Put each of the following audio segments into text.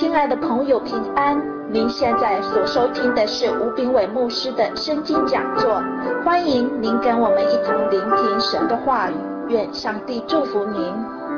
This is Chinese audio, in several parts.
亲爱的朋友，平安！您现在所收听的是吴炳伟牧师的圣经讲座，欢迎您跟我们一同聆听神的话语，愿上帝祝福您。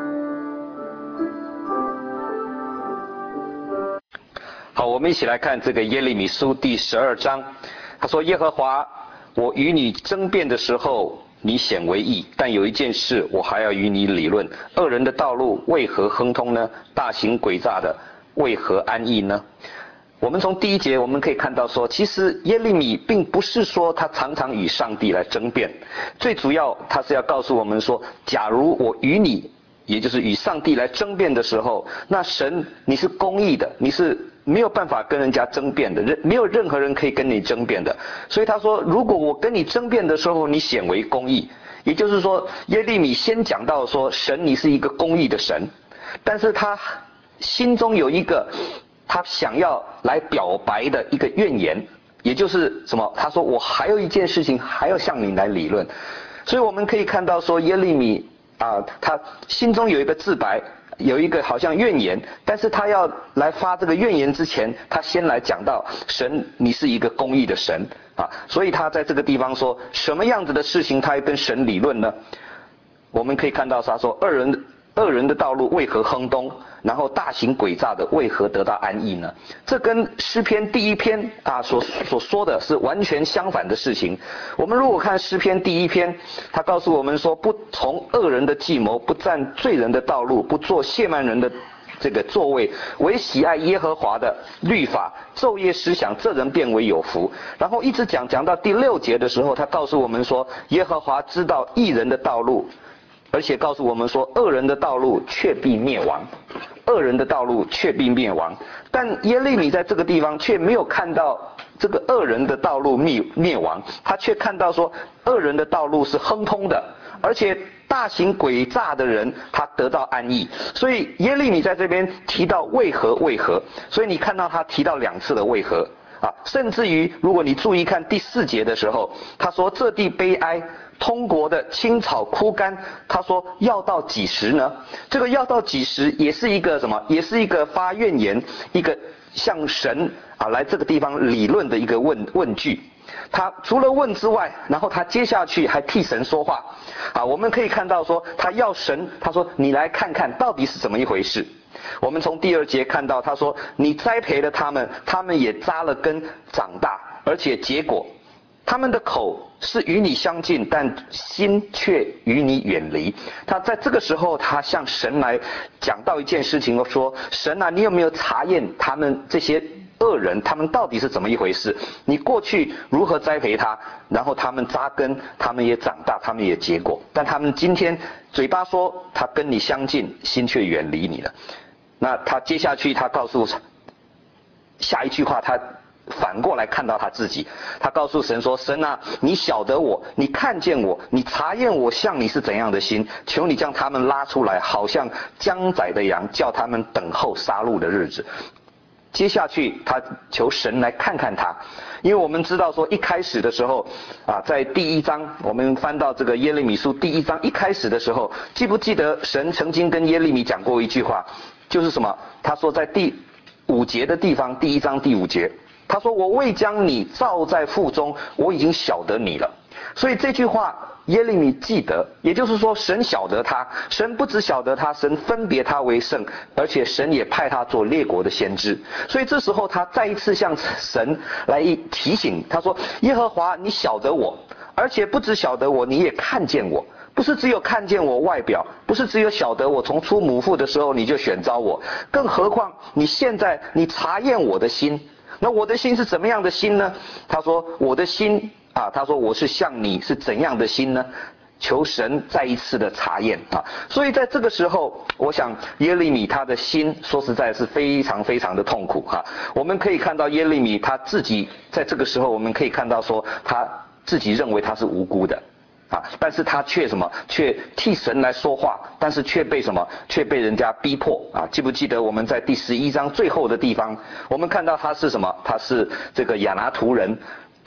好，我们一起来看这个耶利米书第12章。他说：“耶和华，我与你争辩的时候，你显为义，但有一件事我还要与你理论：恶人的道路为何亨通呢？大行诡诈的为何安逸呢？”我们从第一节我们可以看到说，其实耶利米并不是说他常常与上帝来争辩，最主要他是要告诉我们说，假如我与你，也就是与上帝来争辩的时候，那神你是公义的，你是没有办法跟人家争辩的，没有任何人可以跟你争辩的。所以他说，如果我跟你争辩的时候，你显为公义，也就是说，耶利米先讲到说，神你是一个公义的神，但是他心中有一个他想要来表白的一个怨言，也就是什么？他说我还有一件事情还要向你来理论。所以我们可以看到说，耶利米他心中有一个自白，有一个好像怨言，但是他要来发这个怨言之前，他先来讲到神你是一个公义的神啊，所以他在这个地方说什么样子的事情他要跟神理论呢？我们可以看到他说恶人的道路为何亨通，然后大行诡诈的为何得到安逸呢？这跟诗篇第一篇所说的是完全相反的事情。我们如果看诗篇第一篇，他告诉我们说，不从恶人的计谋，不占罪人的道路，不做亵慢人的这个座位，唯喜爱耶和华的律法，昼夜思想，这人便为有福。然后一直讲到第6节的时候，他告诉我们说，耶和华知道义人的道路，而且告诉我们说，恶人的道路却必灭亡，恶人的道路却必灭亡。但耶利米在这个地方却没有看到这个恶人的道路灭亡，他却看到说，恶人的道路是亨通的，而且大行诡诈的人他得到安逸。所以耶利米在这边提到为何，所以你看到他提到2次的为何甚至于如果你注意看第4节的时候，他说这地悲哀，通国的青草枯干，他说要到几时呢？这个要到几时也是一个什么？也是一个发怨言，一个向神来这个地方理论的一个问句。他除了问之外，然后他接下去还替神说话我们可以看到说，他要神，他说你来看看到底是怎么一回事。我们从第2节看到，他说你栽培了他们，他们也扎了根长大，而且结果他们的口是与你相近，但心却与你远离。他在这个时候，他向神来讲到一件事情，说神你有没有查验他们这些恶人，他们到底是怎么一回事？你过去如何栽培他，然后他们扎根，他们也长大，他们也结果，但他们今天嘴巴说他跟你相近，心却远离你了。那他接下去他告诉下一句话，他反过来看到他自己，他告诉神说，神你晓得我，你看见我，你查验我像你是怎样的心，求你将他们拉出来，好像将宰的羊，叫他们等候杀戮的日子。接下去他求神来看看他，因为我们知道说一开始的时候在第1章，我们翻到这个耶利米书第1章一开始的时候，记不记得神曾经跟耶利米讲过一句话，就是什么？他说在第5节的地方，第1章第5节，他说我未将你造在腹中，我已经晓得你了。所以这句话耶利米记得，也就是说神晓得他，神不只晓得他，神分别他为圣，而且神也派他做列国的先知。所以这时候他再一次向神来提醒，他说耶和华你晓得我，而且不只晓得我，你也看见我，不是只有看见我外表，不是只有晓得我从出母腹的时候你就选召我，更何况你现在你查验我的心。那我的心是怎么样的心呢？他说我的心他说我是像你是怎样的心呢？求神再一次的查验所以在这个时候，我想耶利米他的心说实在是非常非常的痛苦我们可以看到耶利米他自己在这个时候，我们可以看到说他自己认为他是无辜的但是他却却替神来说话，但是却被却被人家逼迫记不记得我们在第11章最后的地方，我们看到他是他是这个亚拿图人，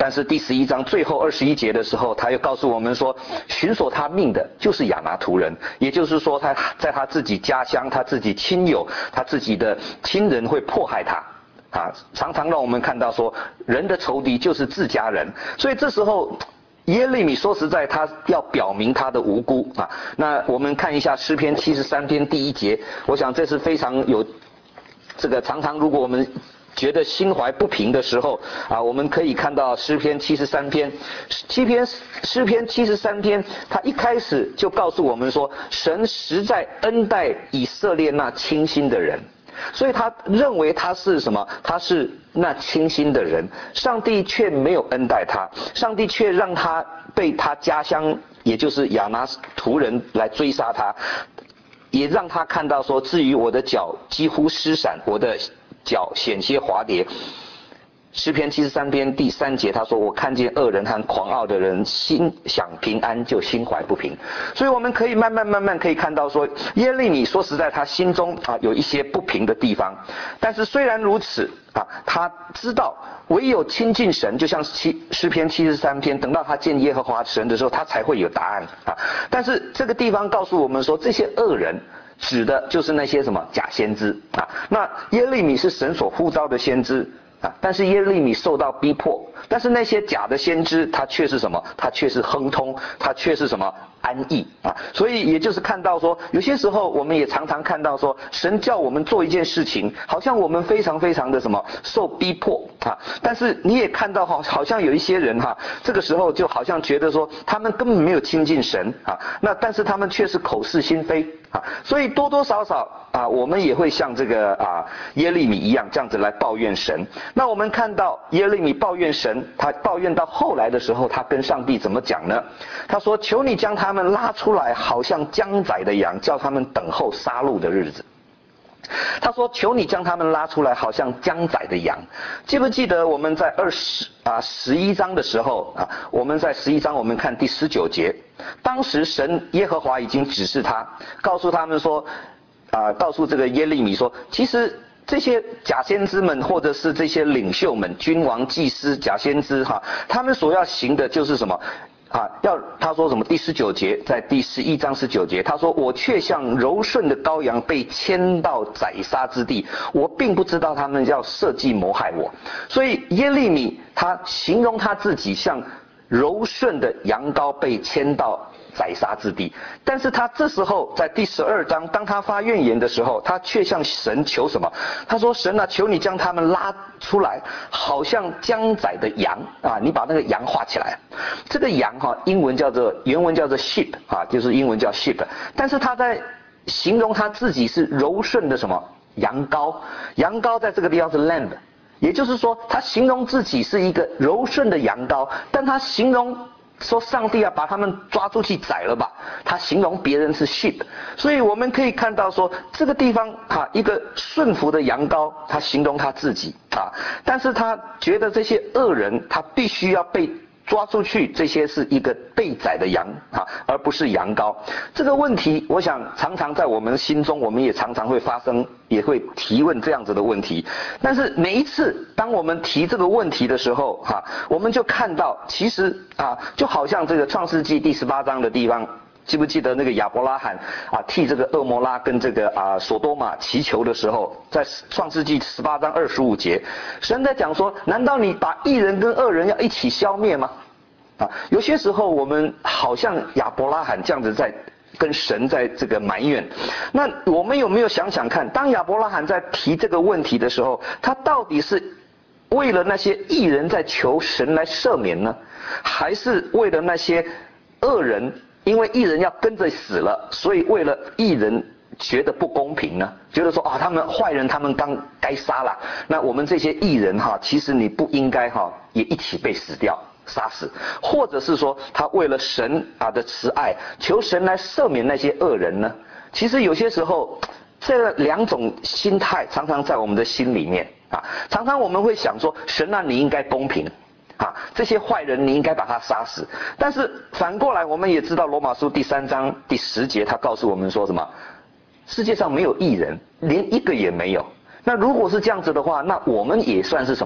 但是第11章最后21节的时候，他又告诉我们说，寻索他命的就是亚拿突人，也就是说他在他自己家乡，他自己亲友，他自己的亲人会迫害他。常常让我们看到说，人的仇敌就是自家人，所以这时候耶利米说实在，他要表明他的无辜啊。那我们看一下诗篇73篇第1节，我想这是非常有这个常常如果我们觉得心怀不平的时候啊，我们可以看到诗篇73篇，诗篇73篇，他一开始就告诉我们说，神实在恩待以色列那清心的人。所以他认为他是什么？他是那清心的人，上帝却没有恩待他，上帝却让他被他家乡，也就是亚拿突人来追杀他，也让他看到说，至于我的脚几乎失闪，我的脚险些滑跌。诗篇73篇第3节，他说：“我看见恶人和狂傲的人，心想平安，就心怀不平。”所以我们可以慢慢可以看到说，耶利米说实在，他心中有一些不平的地方。但是虽然如此他知道唯有亲近神，就像诗篇73篇，等到他见耶和华神的时候，他才会有答案但是这个地方告诉我们说，这些恶人指的就是那些什么假先知那耶利米是神所呼召的先知。但是耶利米受到逼迫，但是那些假的先知他却是什么？他却是亨通，他却是什么？安逸所以也就是看到说，有些时候我们也常常看到说，神叫我们做一件事情，好像我们非常的什么受逼迫但是你也看到好像有一些人这个时候就好像觉得说，他们根本没有亲近神那但是他们却是口是心非所以多多少少我们也会像这个耶利米一样这样子来抱怨神。那我们看到耶利米抱怨神，他抱怨到后来的时候，他跟上帝怎么讲呢？他说：“求你将他们拉出来，好像将宰的羊，叫他们等候杀戮的日子。”他说：“求你将他们拉出来，好像将宰的羊。”记不记得我们在11章的时候我们在11章我们看第19节，当时神耶和华已经指示他，告诉他们说告诉这个耶利米说，其实这些假先知们，或者是这些领袖们，君王、祭司、假先知他们所要行的就是什么他说什么？第19节，在第11章19节，他说：“我却像柔顺的羔羊被牵到宰杀之地，我并不知道他们要设计谋害我。”所以耶利米他形容他自己像柔顺的羊羔被牵到宰杀之地，但是他这时候在第12章，当他发怨言的时候，他却向神求什么？他说：“神求你将他们拉出来，好像将宰的羊你把那个羊画起来。”这个羊原文叫做 sheep 就是英文叫 sheep， 但是他在形容他自己是柔顺的什么羊羔，羊羔在这个地方是 lamb， 也就是说他形容自己是一个柔顺的羊羔，但他形容说上帝把他们抓出去宰了吧，他形容别人是 sheep， 所以我们可以看到说，这个地方一个顺服的羊羔，他形容他自己但是他觉得这些恶人他必须要被抓出去，这些是一个被宰的羊而不是羊羔。这个问题我想常常在我们心中，我们也常常会发生，也会提问这样子的问题。但是每一次当我们提这个问题的时候我们就看到其实就好像这个创世纪第18章的地方，记不记得那个亚伯拉罕替这个恶摩拉跟这个索多玛祈求的时候，在创世纪18章25节，神在讲说，难道你把义人跟恶人要一起消灭吗？有些时候我们好像亚伯拉罕这样子在跟神在这个埋怨，那我们有没有想想看，当亚伯拉罕在提这个问题的时候，他到底是为了那些义人在求神来赦免呢，还是为了那些恶人，因为义人要跟着死了，所以为了义人觉得不公平呢？觉得说他们坏人他们该杀了，那我们这些义人其实你不应该也一起被死掉杀死，或者是说他为了神的慈爱，求神来赦免那些恶人呢？其实有些时候这两种心态常常在我们的心里面常常我们会想说，神你应该公平这些坏人你应该把他杀死。但是反过来我们也知道罗马书第3章第10节，他告诉我们说什么？世界上没有义人，连一个也没有。那如果是这样子的话，那我们也算是什么？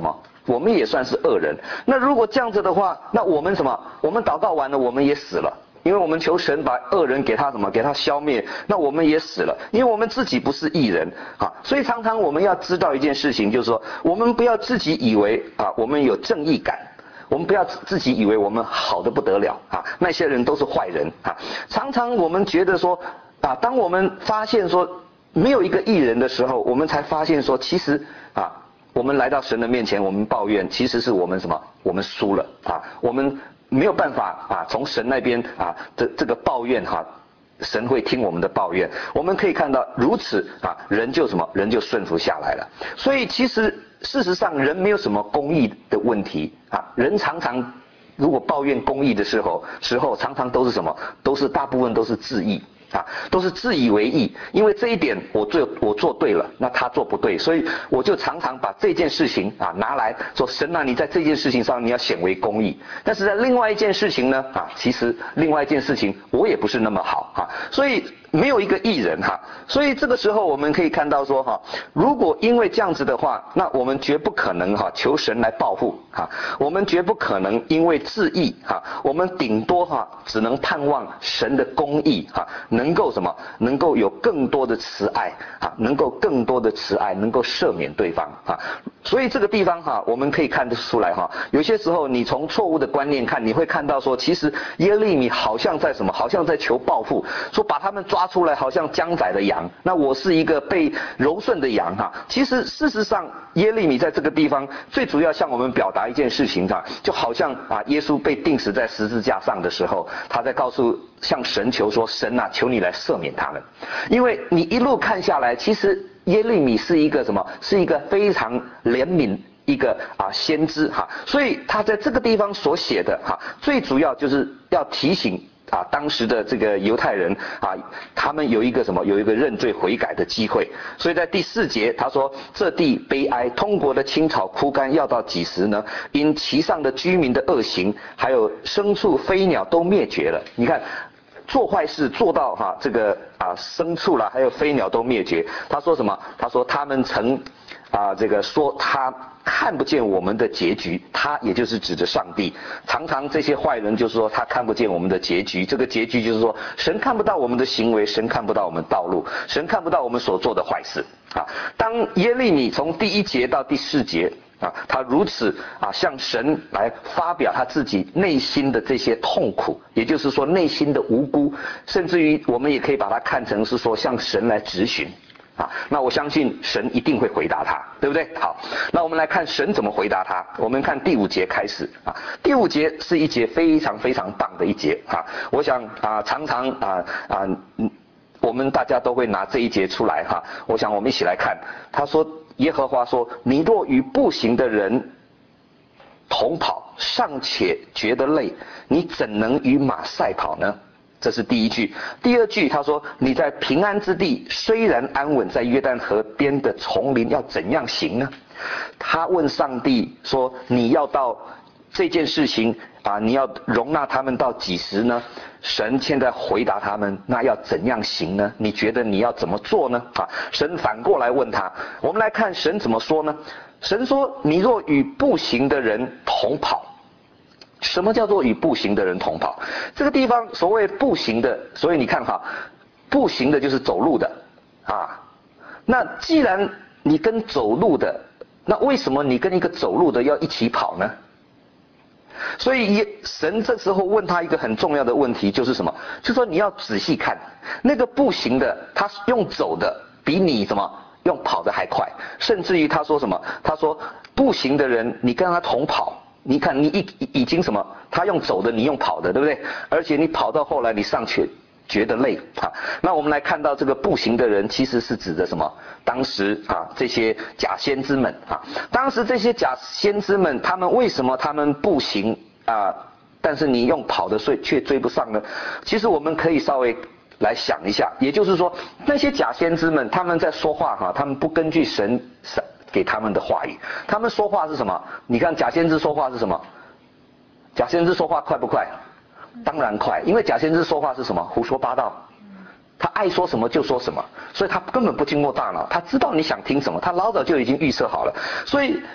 我们也算是恶人。那如果这样子的话，那我们什么？我们祷告完了，我们也死了。因为我们求神把恶人给他什么？给他消灭，那我们也死了。因为我们自己不是义人啊，所以常常我们要知道一件事情，就是说，我们不要自己以为啊，我们有正义感。我们不要自己以为我们好得不得了啊，那些人都是坏人啊。常常我们觉得说啊，当我们发现说没有一个义人的时候，我们才发现说，其实啊，我们来到神的面前，我们抱怨，其实是我们什么？我们输了啊，我们没有办法啊，从神那边啊这个抱怨哈。神会听我们的抱怨，我们可以看到如此啊，人就什么？人就顺服下来了。所以其实事实上，人没有什么公义的问题啊。人常常如果抱怨公义的时候，常常都是什么？大部分都是自义啊，都是自以为义。因为这一点我做对了，那他做不对，所以我就常常把这件事情啊拿来说，神啊，你在这件事情上你要显为公义。但是在另外一件事情呢啊，其实另外一件事情我也不是那么好啊，所以没有一个义人哈。所以这个时候我们可以看到说哈，如果因为这样子的话，那我们绝不可能哈求神来报复哈，我们绝不可能因为自义哈，我们顶多哈只能盼望神的公义哈，能够什么？能够有更多的慈爱啊，能够更多的慈爱，能够赦免对方啊。所以这个地方哈，我们可以看得出来哈，有些时候你从错误的观念看，你会看到说，其实耶利米好像在什么？好像在求报复，说把他们抓出来，好像将宰的羊。那我是一个被柔顺的羊哈。其实事实上，耶利米在这个地方最主要向我们表达一件事情哈，就好像啊，耶稣被钉死在十字架上的时候，他在向神求说，神啊，求你来赦免他们。因为你一路看下来，其实耶利米是一个什么？是一个非常怜悯一个先知哈，所以他在这个地方所写的哈，最主要就是要提醒啊当时的这个犹太人啊，他们有一个什么？有一个认罪悔改的机会。所以在第4节他说，这地悲哀，通国的青草枯干，要到几时呢？因其上的居民的恶行，还有牲畜飞鸟都灭绝了。你看做坏事做到这个牲畜啦，还有飞鸟都灭绝。他说什么？他说他们曾这个说他看不见我们的结局，他也就是指着上帝。常常这些坏人就是说他看不见我们的结局，这个结局就是说神看不到我们的行为，神看不到我们道路，神看不到我们所做的坏事啊。当耶利米从第1节到第4节他如此向神来发表他自己内心的这些痛苦，也就是说内心的无辜，甚至于我们也可以把它看成是说向神来质询那我相信神一定会回答他，对不对？好，那我们来看神怎么回答他。我们看第5节开始第5节是一节非常非常棒的一节我想常常我们大家都会拿这一节出来我想我们一起来看。他说，耶和华说，你若与步行的人同跑，尚且觉得累，你怎能与马赛跑呢？这是第1句。第2句他说，你在平安之地虽然安稳，在约旦河边的丛林要怎样行呢？他问上帝说，你要到这件事情你要容纳他们到几时呢？神现在回答他们，那要怎样行呢？你觉得你要怎么做呢？神反过来问他。我们来看神怎么说呢？神说，你若与步行的人同跑。什么叫做与步行的人同跑？这个地方所谓步行的，所以你看步行的就是走路的那既然你跟走路的，那为什么你跟一个走路的要一起跑呢？所以神这时候问他一个很重要的问题，就是什么？就是说你要仔细看，那个步行的，他用走的比你什么用跑的还快，甚至于他说什么？他说步行的人，你跟他同跑，你看你已经什么？他用走的，你用跑的，对不对？而且你跑到后来，你尚且觉得累那我们来看到这个步行的人，其实是指的什么？当时这些假先知们当时这些假先知们，他们为什么他们步行但是你用跑的却追不上呢？其实我们可以稍微来想一下，也就是说那些假先知们他们在说话他们不根据神给他们的话语，他们说话是什么？你看假先知说话是什么？假先知说话快不快？当然快，因为假先知说话是什么？胡说八道，他爱说什么就说什么，所以他根本不经过大脑，他知道你想听什么，他老早就已经预设好了。所以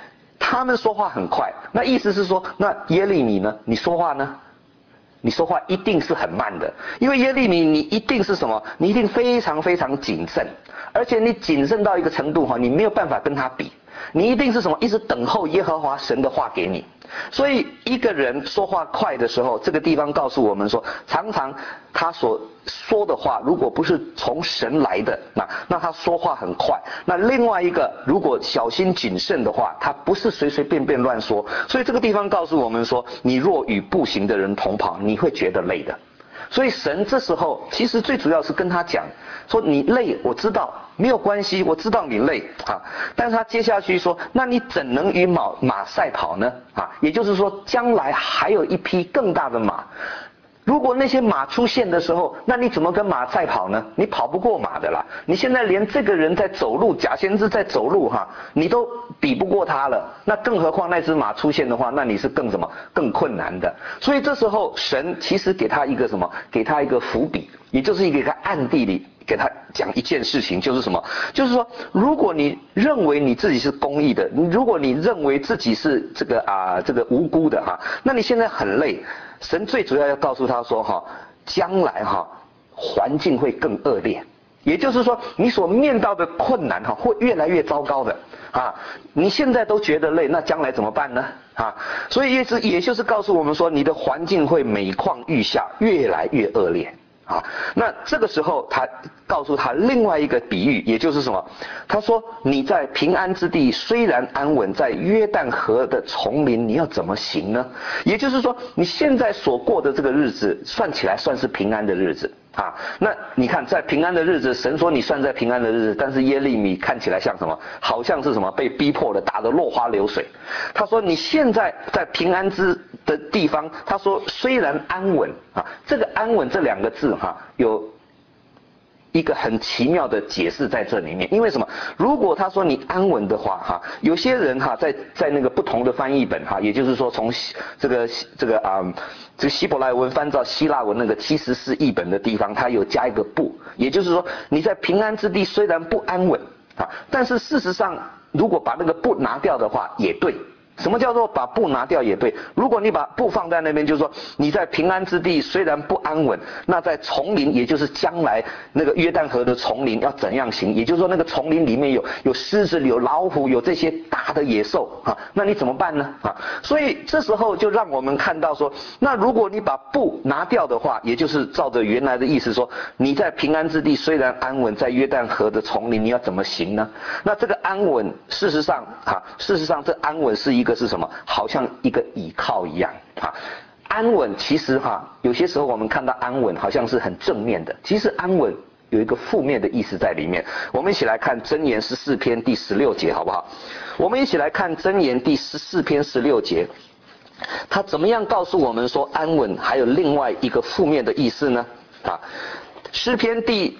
他们说话很快，那意思是说，那耶利米呢？你说话呢？你说话一定是很慢的，因为耶利米你一定是什么？你一定非常非常谨慎，而且你谨慎到一个程度你没有办法跟他比，你一定是什么？一直等候耶和华神的话给你。所以一个人说话快的时候，这个地方告诉我们说，常常他所说的话如果不是从神来的，那他说话很快。那另外一个，如果小心谨慎的话，他不是随随便便乱说。所以这个地方告诉我们说，你若与步行的人同跑，你会觉得累的。所以神这时候其实最主要是跟他讲说，你累我知道，没有关系，我知道你累但是他接下去说，那你怎能与马赛跑呢也就是说，将来还有一匹更大的马，如果那些马出现的时候，那你怎么跟马赛跑呢？你跑不过马的啦。你现在连这个人在走路，假先知在走路你都比不过他了，那更何况那只马出现的话，那你是更困难的。所以这时候神其实给他一个什么？给他一个伏笔，也就是一个暗地里给他讲一件事情，就是什么？就是说，如果你认为你自己是公义的，如果你认为自己是这个无辜的那你现在很累。神最主要要告诉他说将来环境会更恶劣，也就是说你所面到的困难会越来越糟糕的你现在都觉得累，那将来怎么办呢所以也就是告诉我们说，你的环境会每况愈下，越来越恶劣那这个时候他告诉他另外一个比喻，也就是什么？他说你在平安之地虽然安稳，在约旦河的丛林你要怎么行呢？也就是说你现在所过的这个日子算起来算是平安的日子那你看在平安的日子，神说你算在平安的日子，但是耶利米看起来像什么？好像是什么？被逼迫的，打得落花流水。他说你现在在平安的地方，他说虽然安稳这个安稳这两个字有一个很奇妙的解释在这里面。因为什么？如果他说你安稳的话有些人在那个不同的翻译本也就是说从这个希伯来文翻到希腊文那个74译本的地方，他有加一个不，也就是说你在平安之地虽然不安稳但是事实上如果把那个不拿掉的话也对。什么叫做把不拿掉也对？如果你把不放在那边，就是说你在平安之地虽然不安稳，那在丛林，也就是将来那个约旦河的丛林要怎样行？也就是说那个丛林里面有狮子、有老虎、有这些大的野兽那你怎么办呢所以这时候就让我们看到说，那如果你把不拿掉的话，也就是照着原来的意思说，你在平安之地虽然安稳，在约旦河的丛林你要怎么行呢？那这个安稳事实上这安稳是一个是什么？好像一个倚靠一样安稳其实有些时候我们看到安稳好像是很正面的，其实安稳有一个负面的意思在里面。我们一起来看箴言14篇第16节好不好？我们一起来看箴言第14篇16节，他怎么样告诉我们说安稳还有另外一个负面的意思呢诗篇第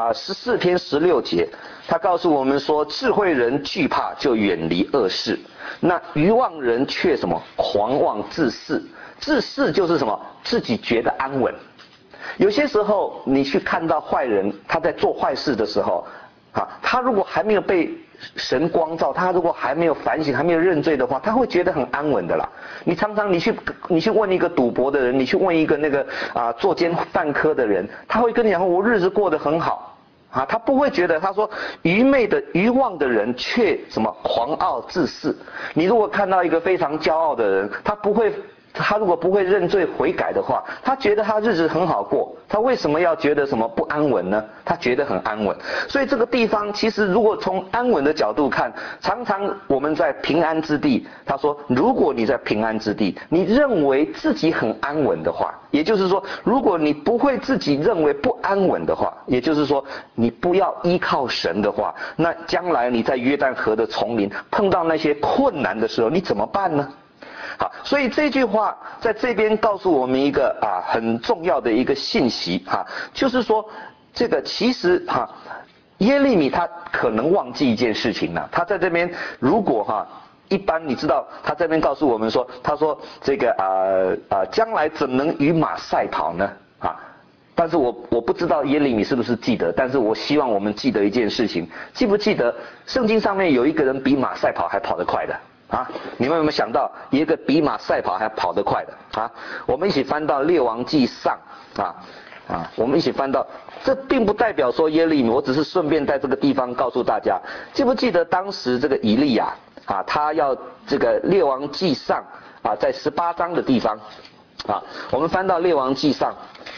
14篇16节，他告诉我们说，智慧人惧怕就远离恶事，那愚妄人却什么？狂妄自恃。自恃就是什么？自己觉得安稳。有些时候你去看到坏人他在做坏事的时候他如果还没有被神光照，他如果还没有反省，还没有认罪的话，他会觉得很安稳的啦。你常常你去问一个赌博的人，你去问一个那个作奸犯科的人，他会跟你讲我日子过得很好他不会觉得。他说愚妄的人却什么？狂傲自恃。你如果看到一个非常骄傲的人，他如果不会认罪悔改的话，他觉得他日子很好过，他为什么要觉得什么不安稳呢？他觉得很安稳。所以这个地方其实如果从安稳的角度看，常常我们在平安之地，他说如果你在平安之地，你认为自己很安稳的话，也就是说如果你不会自己认为不安稳的话，也就是说你不要依靠神的话，那将来你在约旦河的丛林碰到那些困难的时候，你怎么办呢？好，所以这句话在这边告诉我们一个很重要的一个信息就是说这个其实耶利米他可能忘记一件事情了。他在这边如果一般你知道他这边告诉我们说，他说这个将来怎能与马赛跑呢但是我不知道耶利米是不是记得，但是我希望我们记得一件事情，记不记得圣经上面有一个人比马赛跑还跑得快的啊，你们有没有想到一个比马赛跑还跑得快的啊？我们一起翻到列王纪上我们一起翻到，这并不代表说耶利米，我只是顺便在这个地方告诉大家，记不记得当时这个以利亚他要这个列王纪上在18章的地方我们翻到列王纪上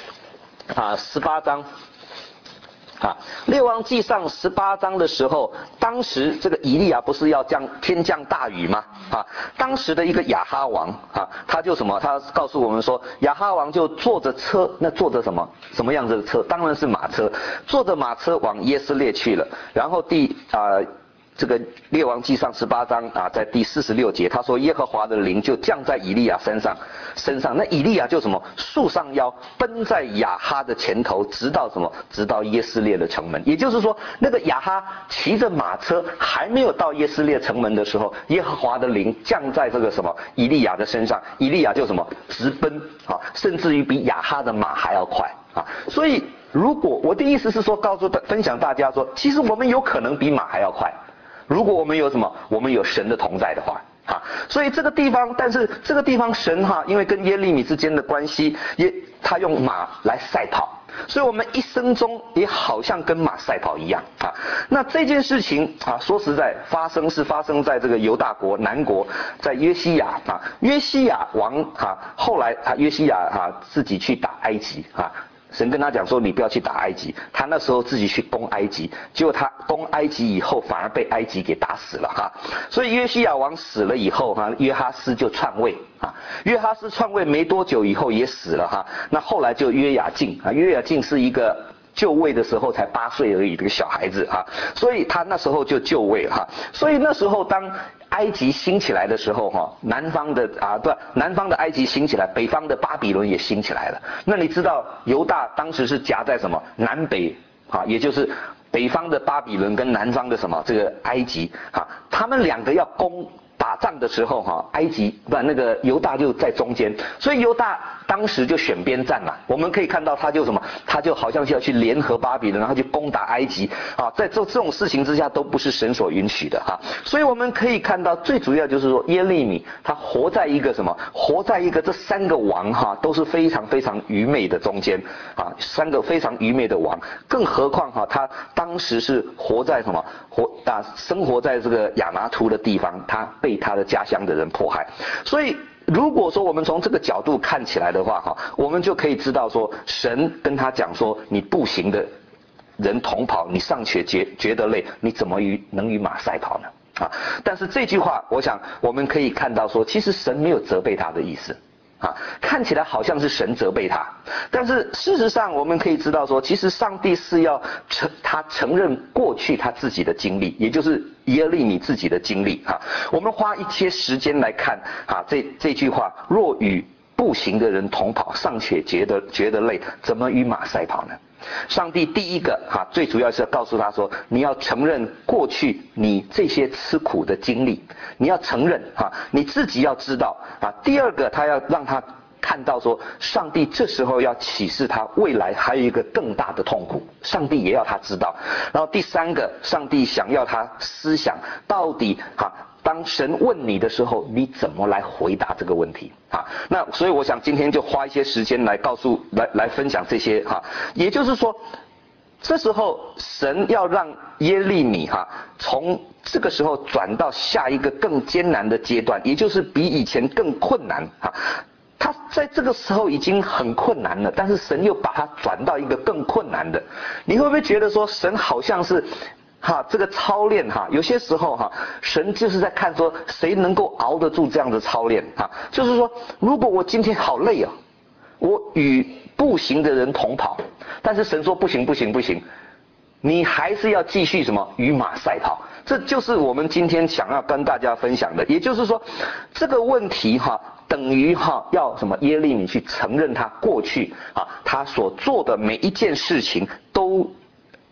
18章。列王纪上18章的时候，当时这个以利亚不是要天降大雨吗？当时的一个亚哈王他就什么？他告诉我们说，亚哈王就坐着车，那坐着什么样子的车？当然是马车，坐着马车往耶斯列去了。然后这个列王纪上18章在第46节，他说耶和华的灵就降在以利亚身上，那以利亚就什么？束上腰，奔在亚哈的前头，直到耶斯列的城门。也就是说，那个亚哈骑着马车还没有到耶斯列城门的时候，耶和华的灵降在这个以利亚的身上，以利亚就直奔甚至于比亚哈的马还要快所以如果我的意思是说，分享大家说，其实我们有可能比马还要快。如果我们有我们有神的同在的话所以这个地方，但是这个地方神因为跟耶利米之间的关系，他用马来赛跑，所以我们一生中也好像跟马赛跑一样那这件事情说实在发生在这个犹大国南国，在约西亚约西亚王后来约西亚自己去打埃及神跟他讲说，你不要去打埃及，他那时候自己去攻埃及，结果他攻埃及以后反而被埃及给打死了所以约西亚王死了以后约哈斯就篡位约哈斯篡位没多久以后也死了那后来就约雅敬约雅敬是一个就位的时候才8岁而已的一个小孩子所以他那时候就就位所以那时候当埃及兴起来的时候南方的埃及兴起来，北方的巴比伦也兴起来了。那你知道犹大当时是夹在南北也就是北方的巴比伦跟南方的这个埃及他们两个要打仗的时候埃及那个犹大就在中间，所以犹大当时就选边站了。我们可以看到他就好像是要去联合巴比伦，然后去攻打埃及在这种事情之下都不是神所允许的所以我们可以看到最主要就是说耶利米他活在一个这3个王都是非常非常愚昧的中间3个非常愚昧的王，更何况他当时是生活在这个亚拿图的地方，他被他的家乡的人迫害。所以如果说我们从这个角度看起来的话我们就可以知道说，神跟他讲说，你步行的人同跑，你尚且觉得累，你怎么能与马赛跑呢但是这句话我想我们可以看到说，其实神没有责备他的意思看起来好像是神责备他，但是事实上我们可以知道说，其实上帝是要他承认过去他自己的经历，也就是耶利米自己的经历我们花一些时间来看这句话，若与步行的人同跑，尚且觉得累，怎么与马赛跑呢？上帝第一个最主要是要告诉他说，你要承认过去你这些吃苦的经历，你要承认你自己要知道第二个，他要让他看到说，上帝这时候要启示他未来还有一个更大的痛苦，上帝也要他知道。然后第三个，上帝想要他思想到底当神问你的时候，你怎么来回答这个问题那所以我想今天就花一些时间来来分享这些也就是说，这时候神要让耶利米从这个时候转到下一个更艰难的阶段，也就是比以前更困难他在这个时候已经很困难了，但是神又把他转到一个更困难的。你会不会觉得说，神好像是这个操练有些时候神就是在看说谁能够熬得住这样的操练就是说，如果我今天好累我与步行的人同跑，但是神说不行，你还是要继续与马赛跑。这就是我们今天想要跟大家分享的，也就是说这个问题等于要耶利米去承认他过去他所做的每一件事情都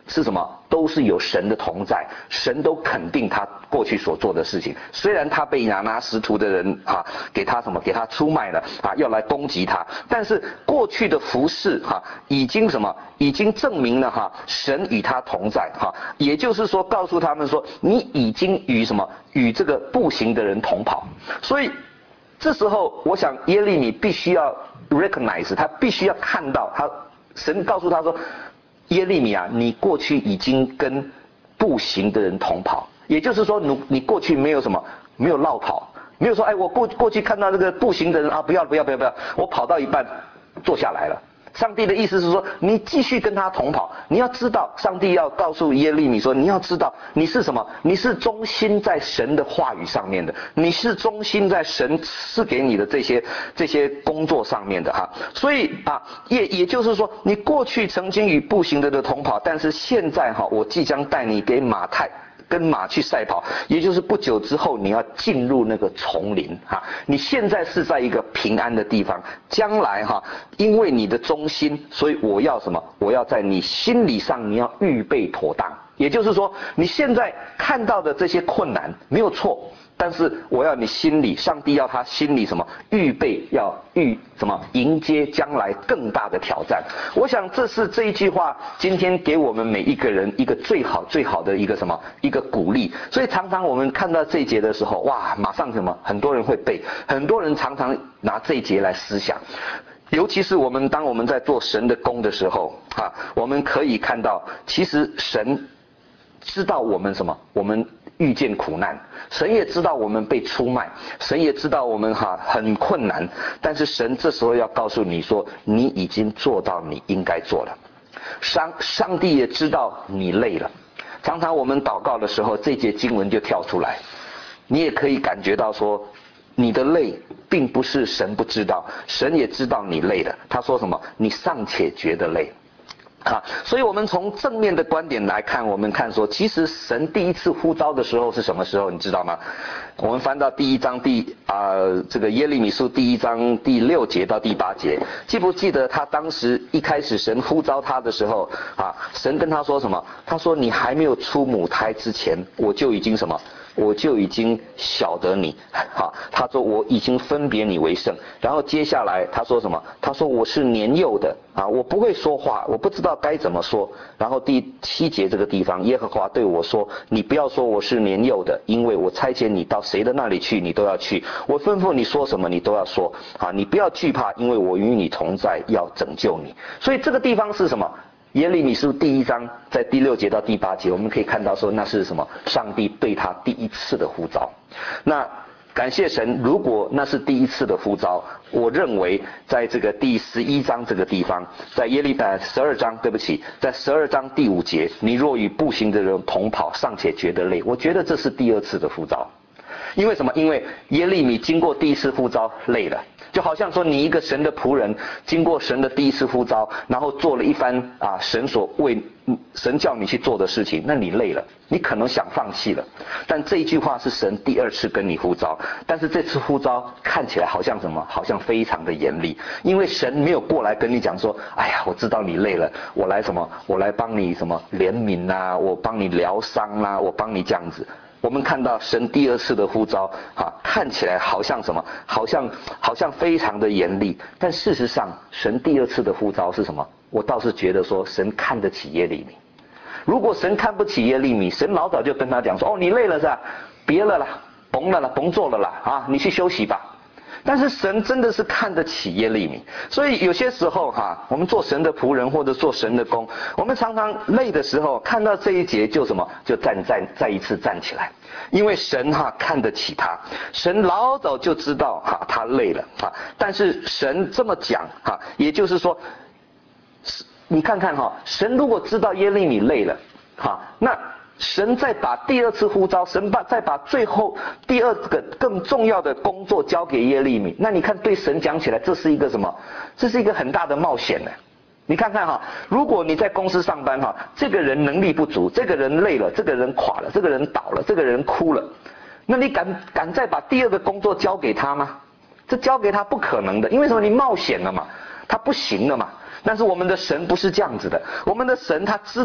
是什么？都是有神的同在，神都肯定他过去所做的事情。虽然他被拿使徒的人给他什么？给他出卖了要来攻击他，但是过去的服事已经什么？已经证明了神与他同在也就是说告诉他们说，你已经与什么？与这个步行的人同跑。所以这时候我想耶利米必须要 recognize， 他必须要看到神告诉他说，耶利米啊，你过去已经跟步行的人同跑，也就是说你过去没有什么，没有落跑，没有说我过去看到这个步行的人不要，我跑到一半坐下来了。上帝的意思是说，你继续跟他同跑。你要知道，上帝要告诉耶利米说，你要知道你是什么？你是忠心在神的话语上面的，你是忠心在神赐给你的这些工作上面的所以也就是说，你过去曾经与步行的人同跑，但是现在我即将带你给跟马去赛跑，也就是不久之后你要进入那个丛林你现在是在一个平安的地方，将来因为你的忠心，所以我要什么？我要在你心理上你要预备妥当。也就是说，你现在看到的这些困难没有错，但是我要你心里，上帝要他心里什么？预备要迎接将来更大的挑战。我想这是这一句话今天给我们每一个人一个最好的一个一个鼓励。所以常常我们看到这一节的时候，哇，马上很多人会背，很多人常常拿这一节来思想。尤其是当我们在做神的工的时候我们可以看到，其实神知道我们我们遇见苦难，神也知道我们被出卖，神也知道我们很困难，但是神这时候要告诉你说，你已经做到你应该做了。上帝也知道你累了。常常我们祷告的时候，这节经文就跳出来，你也可以感觉到说，你的累并不是神不知道，神也知道你累了。他说什么？你尚且觉得累所以我们从正面的观点来看，我们看说，其实神第一次呼召的时候是什么时候，你知道吗？我们翻到第一章这个耶利米书第一章第6节到第8节，记不记得他当时一开始神呼召他的时候神跟他说什么？他说，你还没有出母胎之前，我就已经我就已经晓得你他说我已经分别你为圣。然后接下来他说什么？他说我是年幼的我不会说话，我不知道该怎么说。然后第7节这个地方，耶和华对我说，你不要说我是年幼的，因为我差遣你到谁的那里去，你都要去，我吩咐你说什么，你都要说你不要惧怕，因为我与你同在，要拯救你。所以这个地方是什么？耶利米书第1章在第6节到第8节，我们可以看到说，那是什么？上帝对他第一次的呼召。那感谢神，如果那是第一次的呼召，我认为在这个第11章这个地方，在12章，对不起，在12章第5节，你若与步行的人同跑，尚且觉得累，我觉得这是第2次的呼召。因为什么？因为耶利米经过第一次呼召累了，就好像说你一个神的仆人经过神的第一次呼召，然后做了一番神叫你去做的事情，那你累了，你可能想放弃了。但这一句话是神第2次跟你呼召，但是这次呼召看起来好像什么？好像非常的严厉，因为神没有过来跟你讲说，哎呀，我知道你累了，我来帮你怜悯我帮你疗伤我帮你这样子。我们看到神第2次的呼召看起来好像什么？好像非常的严厉，但事实上神第2次的呼召是什么？我倒是觉得说神看得起耶利米。如果神看不起耶利米，神老早就跟他讲说，你累了是吧？别了啦，甭做了啦你去休息吧。但是神真的是看得起耶利米，所以有些时候我们做神的仆人或者做神的工，我们常常累的时候，看到这一节就再一次站起来，因为神看得起他，神老早就知道他累了但是神这么讲也就是说，你看看神如果知道耶利米累了那神再把第2次呼召，神再把最后第2个更重要的工作交给耶利米，那你看对神讲起来，这是一个什么？这是一个很大的冒险呢。你看看如果你在公司上班这个人能力不足，这个人累了，这个人垮了，这个人倒了，这个人哭了，那你敢再把第2个工作交给他吗？这交给他不可能的，因为什么？你冒险了嘛，他不行了嘛。但是我们的神不是这样子的，我们的神他知道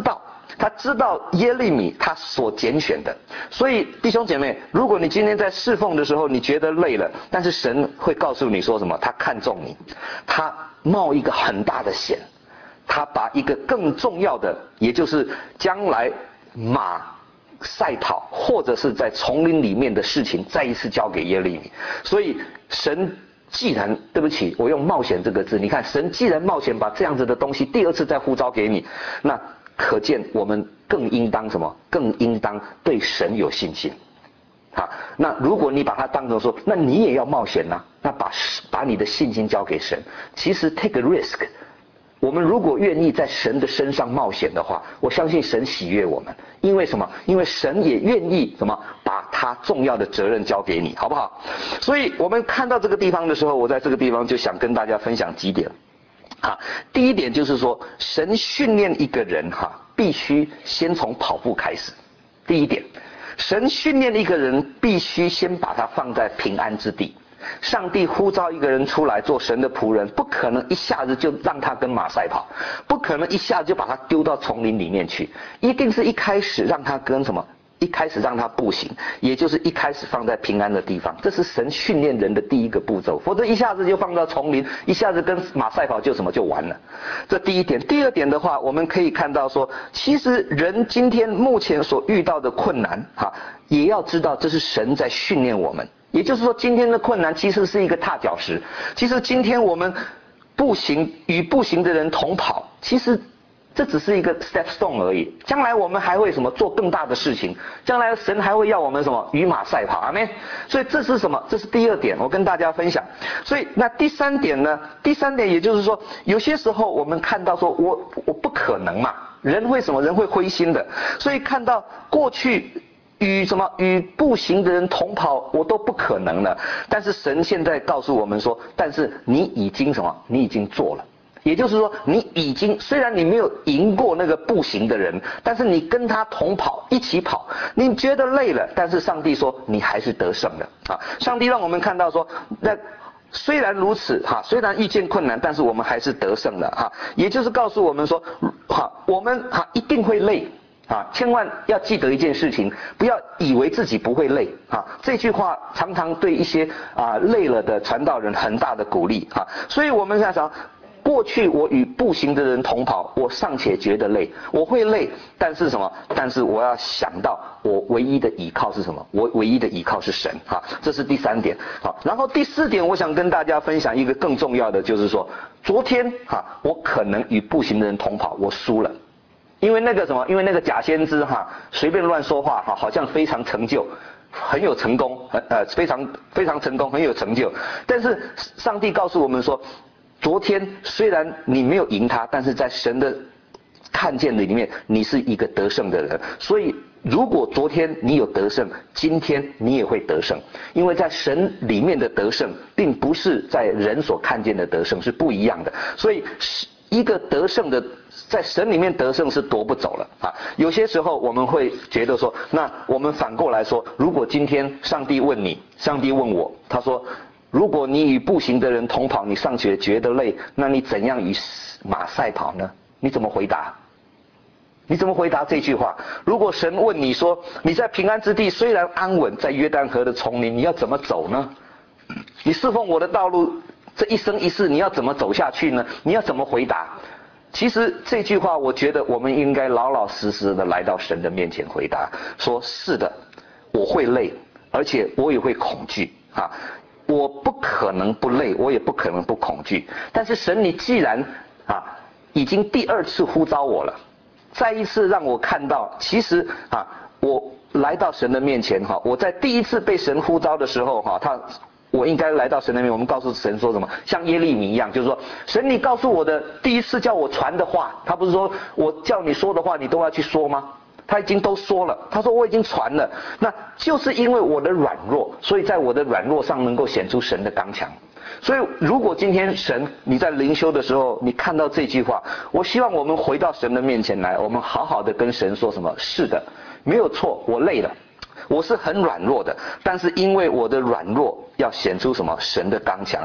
他知道耶利米他所拣选的。所以弟兄姐妹，如果你今天在侍奉的时候你觉得累了，但是神会告诉你说什么？他看重你，他冒一个很大的险，他把一个更重要的，也就是将来马赛跑或者是在丛林里面的事情再一次交给耶利米。所以神既然，对不起，我用冒险这个字，你看神既然冒险把这样子的东西第二次再呼召给你，那可见我们更应当什么？更应当对神有信心。那如果你把它当成说，那你也要冒险啊，那把你的信心交给神。其实 take a risk， 我们如果愿意在神的身上冒险的话，我相信神喜悦我们。因为什么？因为神也愿意什么？把他重要的责任交给你，好不好？所以我们看到这个地方的时候，我在这个地方就想跟大家分享几点。第一点就是说，神训练一个人必须先从跑步开始。第一点，神训练一个人必须先把他放在平安之地。上帝呼召一个人出来做神的仆人，不可能一下子就让他跟马赛跑，不可能一下子就把他丢到丛林里面去，一定是一开始让他跟什么？一开始让他步行，也就是一开始放在平安的地方，这是神训练人的第一个步骤。否则一下子就放到丛林，一下子跟马赛跑就什么就完了。这第一点。第二点的话，我们可以看到说，其实人今天目前所遇到的困难也要知道这是神在训练我们。也就是说，今天的困难其实是一个踏脚石。其实今天我们与步行的人同跑，其实这只是一个 stepstone 而已。将来我们还会什么做更大的事情？将来神还会要我们什么与马赛跑？阿们。所以这是什么？这是第二点，我跟大家分享。所以那第三点呢？第三点也就是说，有些时候我们看到说我不可能嘛，人会什么？人会灰心的。所以看到过去与步行的人同跑，我都不可能了。但是神现在告诉我们说，但是你已经什么？你已经做了。也就是说，你已经虽然你没有赢过那个步行的人，但是你跟他同跑，一起跑，你觉得累了，但是上帝说你还是得胜了上帝让我们看到说，那虽然如此虽然遇见困难，但是我们还是得胜了也就是告诉我们说我们一定会累千万要记得一件事情，不要以为自己不会累这句话常常对一些累了的传道人很大的鼓励所以我们想想，过去我与步行的人同跑，我尚且觉得累，我会累，但是什么？但是我要想到我唯一的依靠是什么？我唯一的依靠是神这是第三点然后第四点，我想跟大家分享一个更重要的，就是说，昨天我可能与步行的人同跑，我输了。因为那个什么？因为那个假先知随便乱说话好像非常成就，很有成功，非常成功，很有成就。但是上帝告诉我们说，昨天虽然你没有赢他，但是在神的看见的里面，你是一个得胜的人。所以如果昨天你有得胜，今天你也会得胜。因为在神里面的得胜，并不是在人所看见的得胜，是不一样的。所以一个得胜的，在神里面得胜是夺不走了有些时候我们会觉得说，那我们反过来说，如果今天上帝问你，上帝问我，他说，如果你与步行的人同跑，你尚且觉得累，那你怎样与马赛跑呢？你怎么回答？你怎么回答这句话？如果神问你说，你在平安之地虽然安稳，在约旦河的丛林，你要怎么走呢？你侍奉我的道路，这一生一世你要怎么走下去呢？你要怎么回答？其实这句话，我觉得我们应该老老实实的来到神的面前回答，说是的，我会累，而且我也会恐惧我不可能不累，我也不可能不恐惧。但是神，你既然已经第二次呼召我了，再一次让我看到，其实我来到神的面前我在第一次被神呼召的时候我应该来到神的面前，我们告诉神说什么？像耶利米一样，就是说，神你告诉我的第一次叫我传的话，他不是说我叫你说的话你都要去说吗？他已经都说了，他说我已经传了，那就是因为我的软弱，所以在我的软弱上能够显出神的刚强。所以如果今天神你在灵修的时候你看到这句话，我希望我们回到神的面前来，我们好好的跟神说什么？是的，没有错，我累了，我是很软弱的，但是因为我的软弱要显出什么？神的刚强。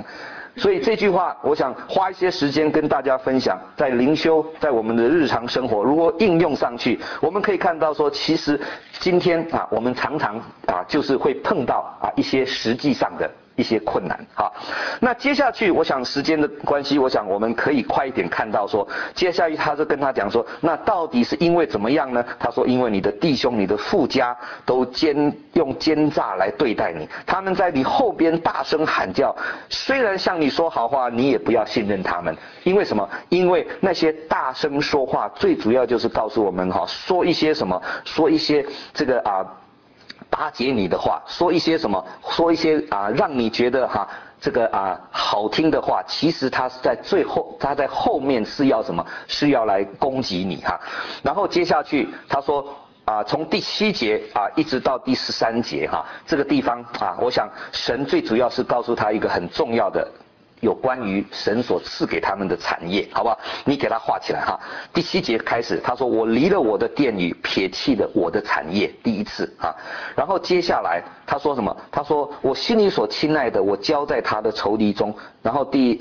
所以这句话，我想花一些时间跟大家分享，在灵修，在我们的日常生活如何应用上去。我们可以看到说，其实今天我们常常就是会碰到一些实际上的一些困难。好，那接下去我想时间的关系，我想我们可以快一点看到说，接下去他就跟他讲说，那到底是因为怎么样呢？他说，因为你的弟兄、你的父家都用奸诈来对待你，他们在你后边大声喊叫，虽然向你说好话，你也不要信任他们。因为什么？因为那些大声说话，最主要就是告诉我们说一些什么，说一些这个巴结你的话，说一些什么，说一些让你觉得这个好听的话，其实他是在最后，他在后面是要什么？是要来攻击你然后接下去他说从第7节一直到第13节这个地方我想神最主要是告诉他一个很重要的。有关于神所赐给他们的产业，好不好？你给他画起来第7节开始，他说我离了我的殿宇，撇弃了我的产业，第一次然后接下来他说什么？他说我心里所亲爱的，我交在他的仇敌中。然后第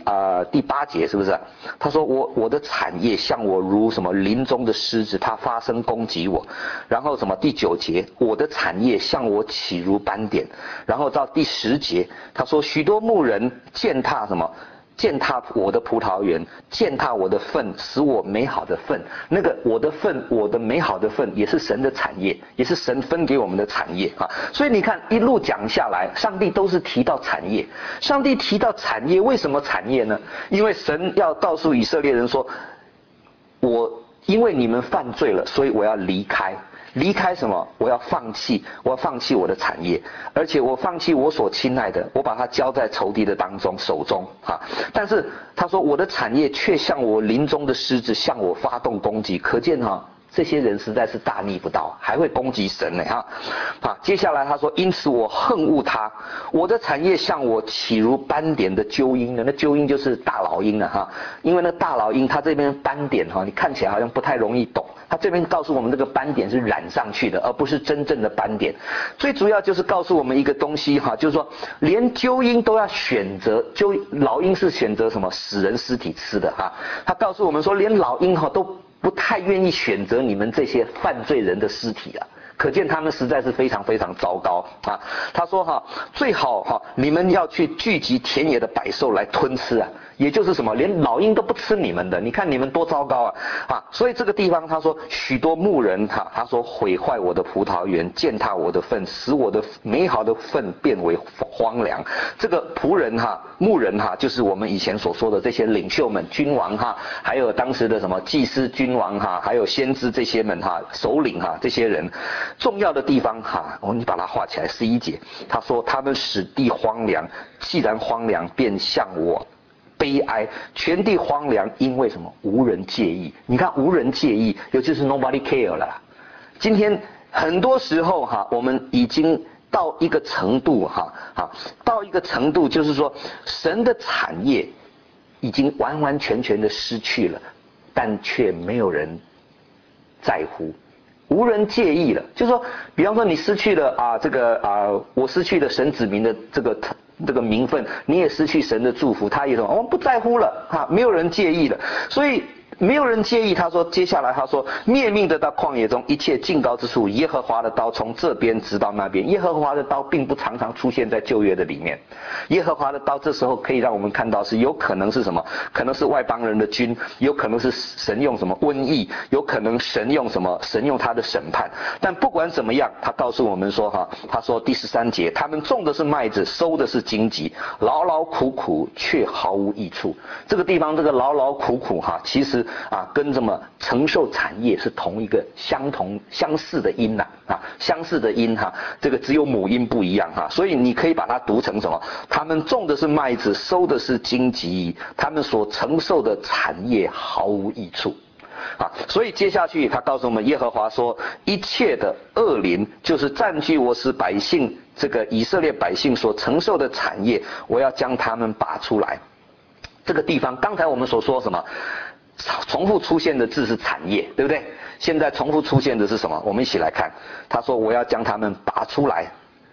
8节是不是？他说我的产业像我如什么林中的狮子，他发声攻击我。然后什么？第9节，我的产业像我起如斑点。然后到第10节，他说许多牧人践踏什么？践踏我的葡萄园，践踏我的份，使我美好的份。那个我的份，我的美好的份，也是神的产业，也是神分给我们的产业所以你看一路讲下来，上帝都是提到产业。上帝提到产业，为什么产业呢？因为神要告诉以色列人说，因为你们犯罪了，所以我要离开。离开什么？我要放弃我的产业，而且我放弃我所亲爱的，我把它交在仇敌的手中但是他说我的产业却像我林中的狮子，向我发动攻击。可见这些人实在是大逆不道，还会攻击神呢接下来他说，因此我恨恶他，我的产业像我起如斑点的鸠鹰呢。那鸠鹰就是大老鹰因为那大老鹰它这边斑点你看起来好像不太容易懂，它这边告诉我们这个斑点是染上去的，而不是真正的斑点。最主要就是告诉我们一个东西就是说连鸠鹰都要选择，老鹰是选择什么？死人尸体吃的他告诉我们说，连老鹰都不太愿意选择你们这些犯罪人的尸体可见他们实在是非常非常糟糕他说最好你们要去聚集田野的百兽来吞吃也就是什么？连老鹰都不吃你们的，你看你们多糟糕所以这个地方他说许多牧人他说毁坏我的葡萄园，践踏我的份，使我的美好的份变为荒凉。这个仆人牧人就是我们以前所说的这些领袖们、君王还有当时的什么祭司、君王还有先知这些们首领这些人。重要的地方你把它画起来11节，他说他们使地荒凉，既然荒凉，便向我悲哀，全地荒凉，因为什么？无人介意。你看无人介意，也就是 nobody care 了。今天很多时候我们已经到一个程度到一个程度，就是说神的产业已经完完全全的失去了，但却没有人在乎，无人介意了。就是说，比方说你失去了我失去了神子民的这个名分，你也失去神的祝福，他也说我们不在乎了没有人介意了。所以没有人介意。他说接下来他说灭命的到旷野中，一切近高之处，耶和华的刀从这边直到那边。耶和华的刀并不常常出现在旧约的里面，耶和华的刀这时候可以让我们看到是有可能是什么？可能是外邦人的军，有可能是神用什么瘟疫，有可能神用什么？神用他的审判。但不管怎么样，他告诉我们说他说第13节，他们种的是麦子，收的是荆棘，劳劳苦苦却毫无益处。这个地方这个劳劳苦苦其实跟这么承受产业是同一个相似的音相似的音这个只有母音不一样所以你可以把它读成什么？他们种的是麦子，收的是荆棘，他们所承受的产业毫无益处所以接下去他告诉我们，耶和华说一切的恶灵就是占据我使百姓这个以色列百姓所承受的产业，我要将他们拔出来。这个地方刚才我们所说什么？重复出现的字是产业，对不对？现在重复出现的是什么？我们一起来看。他说我要将他们拔出来，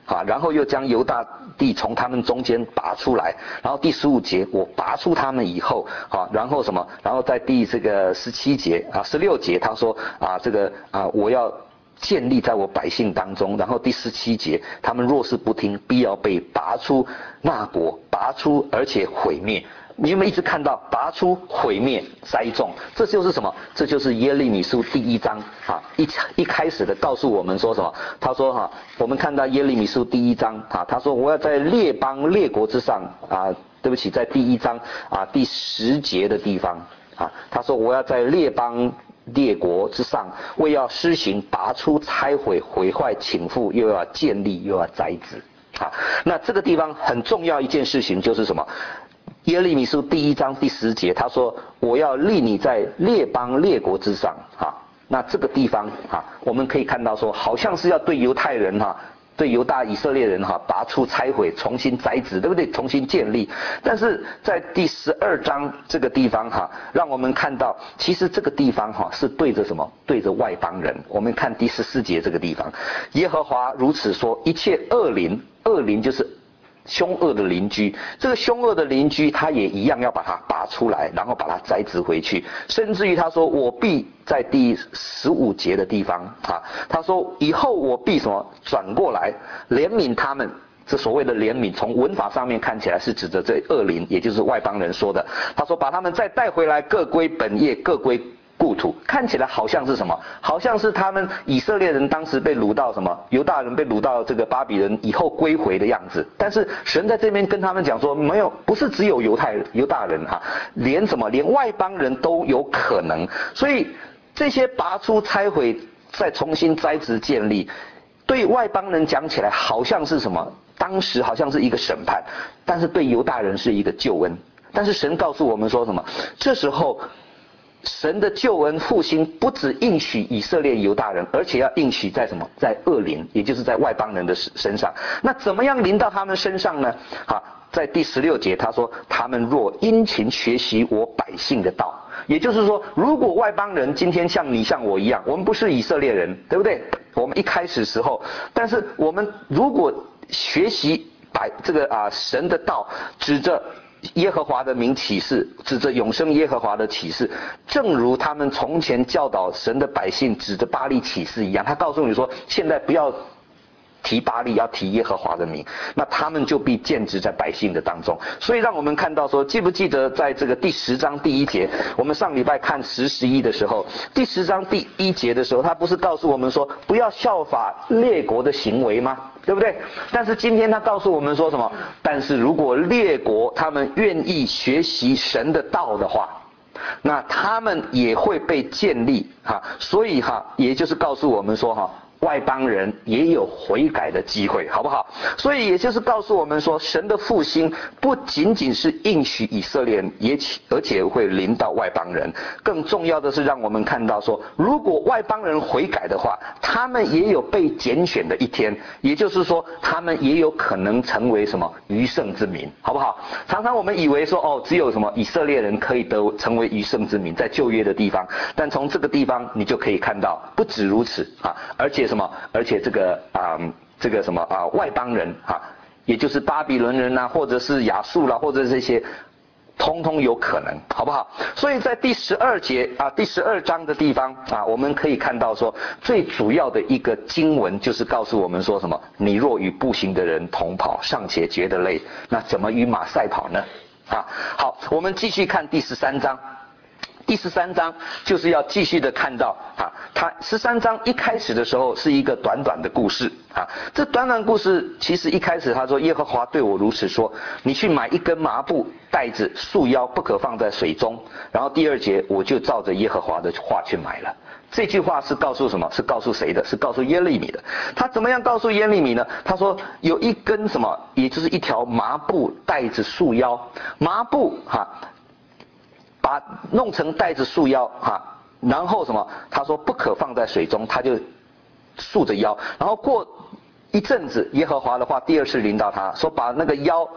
啊，然后又将犹大地从他们中间拔出来，然后第15节我拔出他们以后啊，然后什么，然后在第这个17节啊16节他说啊这个啊我要建立在我百姓当中，然后第17节他们若是不听，必要被拔出那国，拔出而且毁灭。你有没有一直看到拔出、毁灭、栽种？这就是什么？这就是耶利米书第1章啊，一开始的告诉我们说什么？他说哈，我们看到耶利米书第1章啊，他说我要在列邦列国之上啊，对不起，在第1章啊第10节的地方啊，他说我要在列邦列国之上，为要施行拔出、拆毁、毁坏、倾覆，又要建立，又要栽植啊。那这个地方很重要一件事情就是什么？耶利米书第1章第10节，他说我要立你在列邦列国之上啊。那这个地方啊，我们可以看到说，好像是要对犹太人哈，对犹大以色列人哈，拔出、拆毁、重新栽植，对不对？重新建立。但是在第12章这个地方哈，让我们看到，其实这个地方哈是对着什么？对着外邦人。我们看第14节这个地方，耶和华如此说：一切恶灵，恶灵就是凶恶的邻居，这个凶恶的邻居他也一样要把它拔出来，然后把它栽植回去。甚至于他说我必在第15节的地方啊，他说以后我必什么转过来怜悯他们。这所谓的怜悯，从文法上面看起来是指着这恶灵，也就是外邦人说的。他说把他们再带回来，各归本业，各归故土。看起来好像是什么？好像是他们以色列人当时被掳到什么？犹大人被掳到这个巴比伦以后归回的样子。但是神在这边跟他们讲说，没有，不是只有犹大人啊，连什么？连外邦人都有可能。所以这些拔出、拆毁、再重新栽植、建立，对外邦人讲起来好像是什么？当时好像是一个审判，但是对犹大人是一个救恩。但是神告诉我们说什么？这时候神的救恩复兴不只应许以色列犹大人，而且要应许在什么？在恶灵，也就是在外邦人的身上。那怎么样临到他们身上呢？好，在第16节他说，他们若殷勤学习我百姓的道。也就是说，如果外邦人今天像你像我一样，我们不是以色列人，对不对？我们一开始时候，但是我们如果学习这个神的道，指着耶和华的名启示，指着永生耶和华的启示，正如他们从前教导神的百姓指着巴力启示一样。他告诉你说，现在不要提巴力，要提耶和华的名，那他们就必建植在百姓的当中。所以让我们看到说，记不记得在这个第10章第1节，我们上礼拜看10、11的时候，第10章第1节的时候，他不是告诉我们说不要效法列国的行为吗？对不对？但是今天他告诉我们说什么？但是如果列国他们愿意学习神的道的话，那他们也会被建立哈。所以哈，也就是告诉我们说哈，外邦人也有悔改的机会，好不好？所以也就是告诉我们说，神的复兴不仅仅是应许以色列人，而且会临到外邦人。更重要的是让我们看到说，如果外邦人悔改的话，他们也有被拣选的一天，也就是说他们也有可能成为什么余圣之民，好不好？常常我们以为说只有什么以色列人可以成为余圣之民，在旧约的地方，但从这个地方你就可以看到，不止如此啊，而且这个外邦人啊，也就是巴比伦人啊，或者是亚述啦，或者这些，通通有可能，好不好？所以在第12节啊，第12章的地方啊，我们可以看到说，最主要的一个经文就是告诉我们说什么？你若与步行的人同跑，尚且觉得累，那怎么与马赛跑呢？啊，好，我们继续看第13章。第13章就是要继续的看到他13章一开始的时候是一个短短的故事啊。这短短故事其实一开始他说，耶和华对我如此说，你去买一根麻布带子束腰，不可放在水中。然后第2节我就照着耶和华的话去买了。这句话是告诉什么？是告诉谁的？是告诉耶利米的。他怎么样告诉耶利米呢？他说有一根什么，也就是一条麻布带子束腰，麻布把弄成带子束腰然后什么？他说不可放在水中，他就束着腰。然后过一阵子，耶和华的话第2次临到他说，把那个腰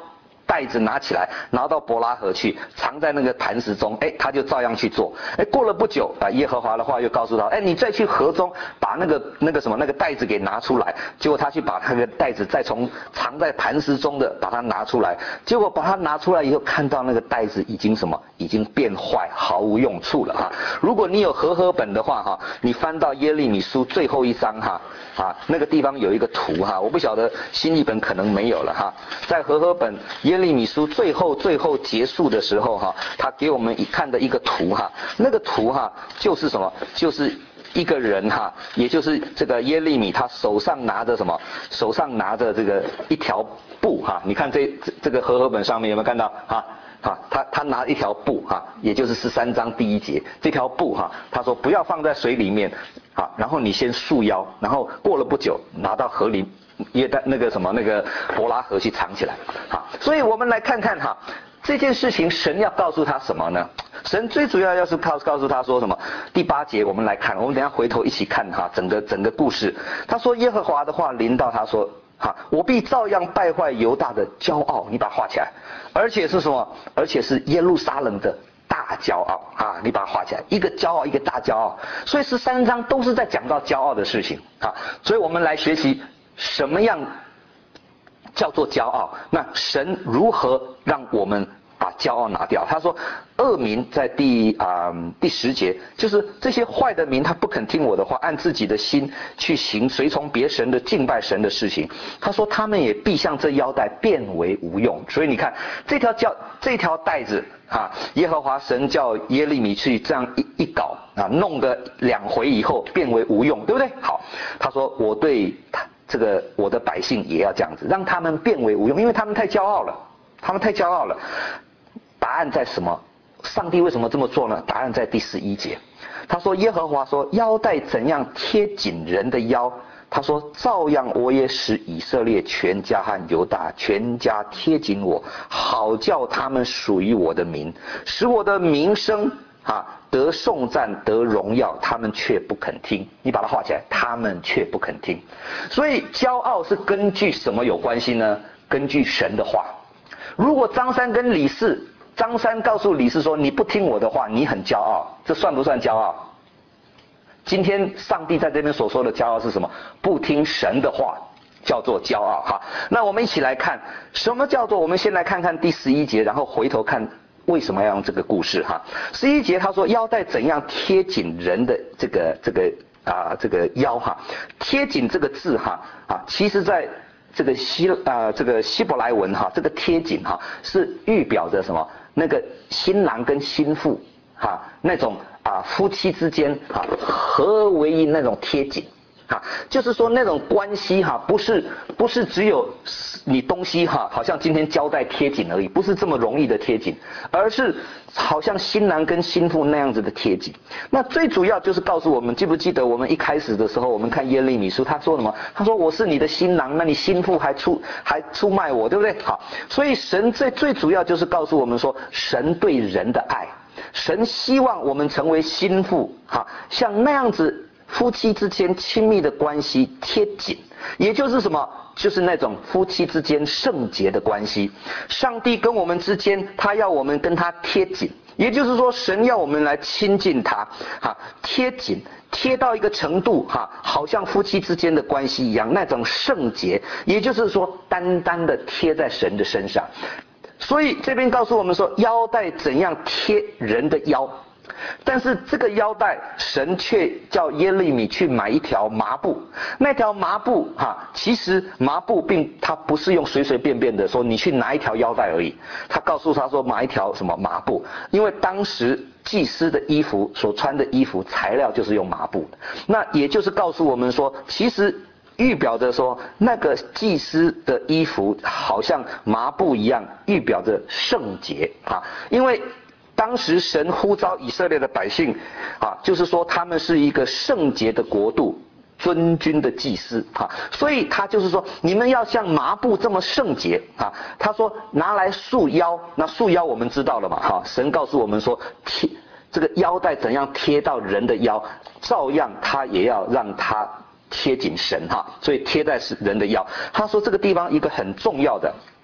袋子拿起来，拿到伯拉河去，藏在那个磐石中。他就照样去做。过了不久耶和华的话又告诉他，你再去河中把那个袋子给拿出来。结果他去把那个袋子再从藏在磐石中的把它拿出来，结果把它拿出来以后，看到那个袋子已经变坏，毫无用处了哈。如果你有和合本的话哈，你翻到耶利米书最后一章哈，那个地方有一个图哈，我不晓得新译本可能没有了哈。在和合本耶利米书最后结束的时候哈，他给我们看的一个图哈，那个图哈就是什么？就是一个人哈，也就是这个耶利米，他手上拿着什么？手上拿着这个一条布哈，你看这个和合本上面有没有看到啊？他拿一条布哈，也就是13章第1节，这条布哈，他说不要放在水里面啊，然后你先束腰，然后过了不久拿到河里那个伯拉河去藏起来啊。所以我们来看看哈，这件事情神要告诉他什么呢？神最主要是告诉他说什么？第8节我们来看，我们等一下回头一起看哈，整个故事。他说耶和华的话临到他说。我必照样败坏犹大的骄傲，你把它画起来，而且是什么？而且是耶路撒冷的大骄傲啊！你把它画起来，一个骄傲，一个大骄傲。所以13章都是在讲到骄傲的事情啊。所以我们来学习什么样叫做骄傲？那神如何让我们把骄傲拿掉？他说恶民在第10节，就是这些坏的民，他不肯听我的话，按自己的心去行随从别神的敬拜神的事情。他说他们也必像这腰带变为无用。所以你看这条带子耶和华神叫耶利米去这样一搞弄个2回以后变为无用，对不对？好，他说我对我的百姓也要这样子，让他们变为无用，因为他们太骄傲了。答案在什么？上帝为什么这么做呢？答案在第11节。他说耶和华说腰带怎样贴紧人的腰，他说照样我也使以色列全家和犹大全家贴紧我，好叫他们属于我的名，使我的名声得颂赞得荣耀，他们却不肯听。你把它画起来，他们却不肯听。所以骄傲是根据什么有关系呢？根据神的话。如果张三告诉李四说你不听我的话，你很骄傲，这算不算骄傲？今天上帝在这边所说的骄傲是什么？不听神的话叫做骄傲哈。那我们一起来看什么叫做，我们先来看看第11节，然后回头看为什么要用这个故事哈。11节他说腰带怎样贴紧人的这个腰哈。贴紧这个字其实在这个希伯来文这个贴紧是预表着什么？那个新郎跟新妇那种夫妻之间合而为一那种贴紧就是说那种关系不是只有你东西好像今天胶带贴紧而已，不是这么容易的贴紧，而是好像新郎跟新妇那样子的贴紧。那最主要就是告诉我们，记不记得我们一开始的时候我们看耶利米书，他说什么？他说我是你的新郎，那你新妇还出卖我，对不对？好，所以神最主要就是告诉我们说神对人的爱，神希望我们成为新妇像那样子夫妻之间亲密的关系贴紧，也就是什么？就是那种夫妻之间圣洁的关系。上帝跟我们之间，他要我们跟他贴紧，也就是说神要我们来亲近他贴紧，贴到一个程度好像夫妻之间的关系一样，那种圣洁，也就是说单单的贴在神的身上。所以这边告诉我们说腰带怎样贴人的腰，但是这个腰带神却叫耶利米去买一条麻布。那条麻布其实麻布他不是用随随便便的说你去拿一条腰带而已，他告诉他说买一条什么麻布，因为当时祭司的衣服所穿的衣服材料就是用麻布的。那也就是告诉我们说其实预表着说那个祭司的衣服好像麻布一样，预表着圣洁因为当时神呼召以色列的百姓就是说他们是一个圣洁的国度，尊君的祭司所以他就是说你们要像麻布这么圣洁他说拿来束腰，那束腰我们知道了嘛神告诉我们说这个腰带怎样贴到人的腰，照样他也要让他贴紧神所以贴在人的腰。他说这个地方一个很重要的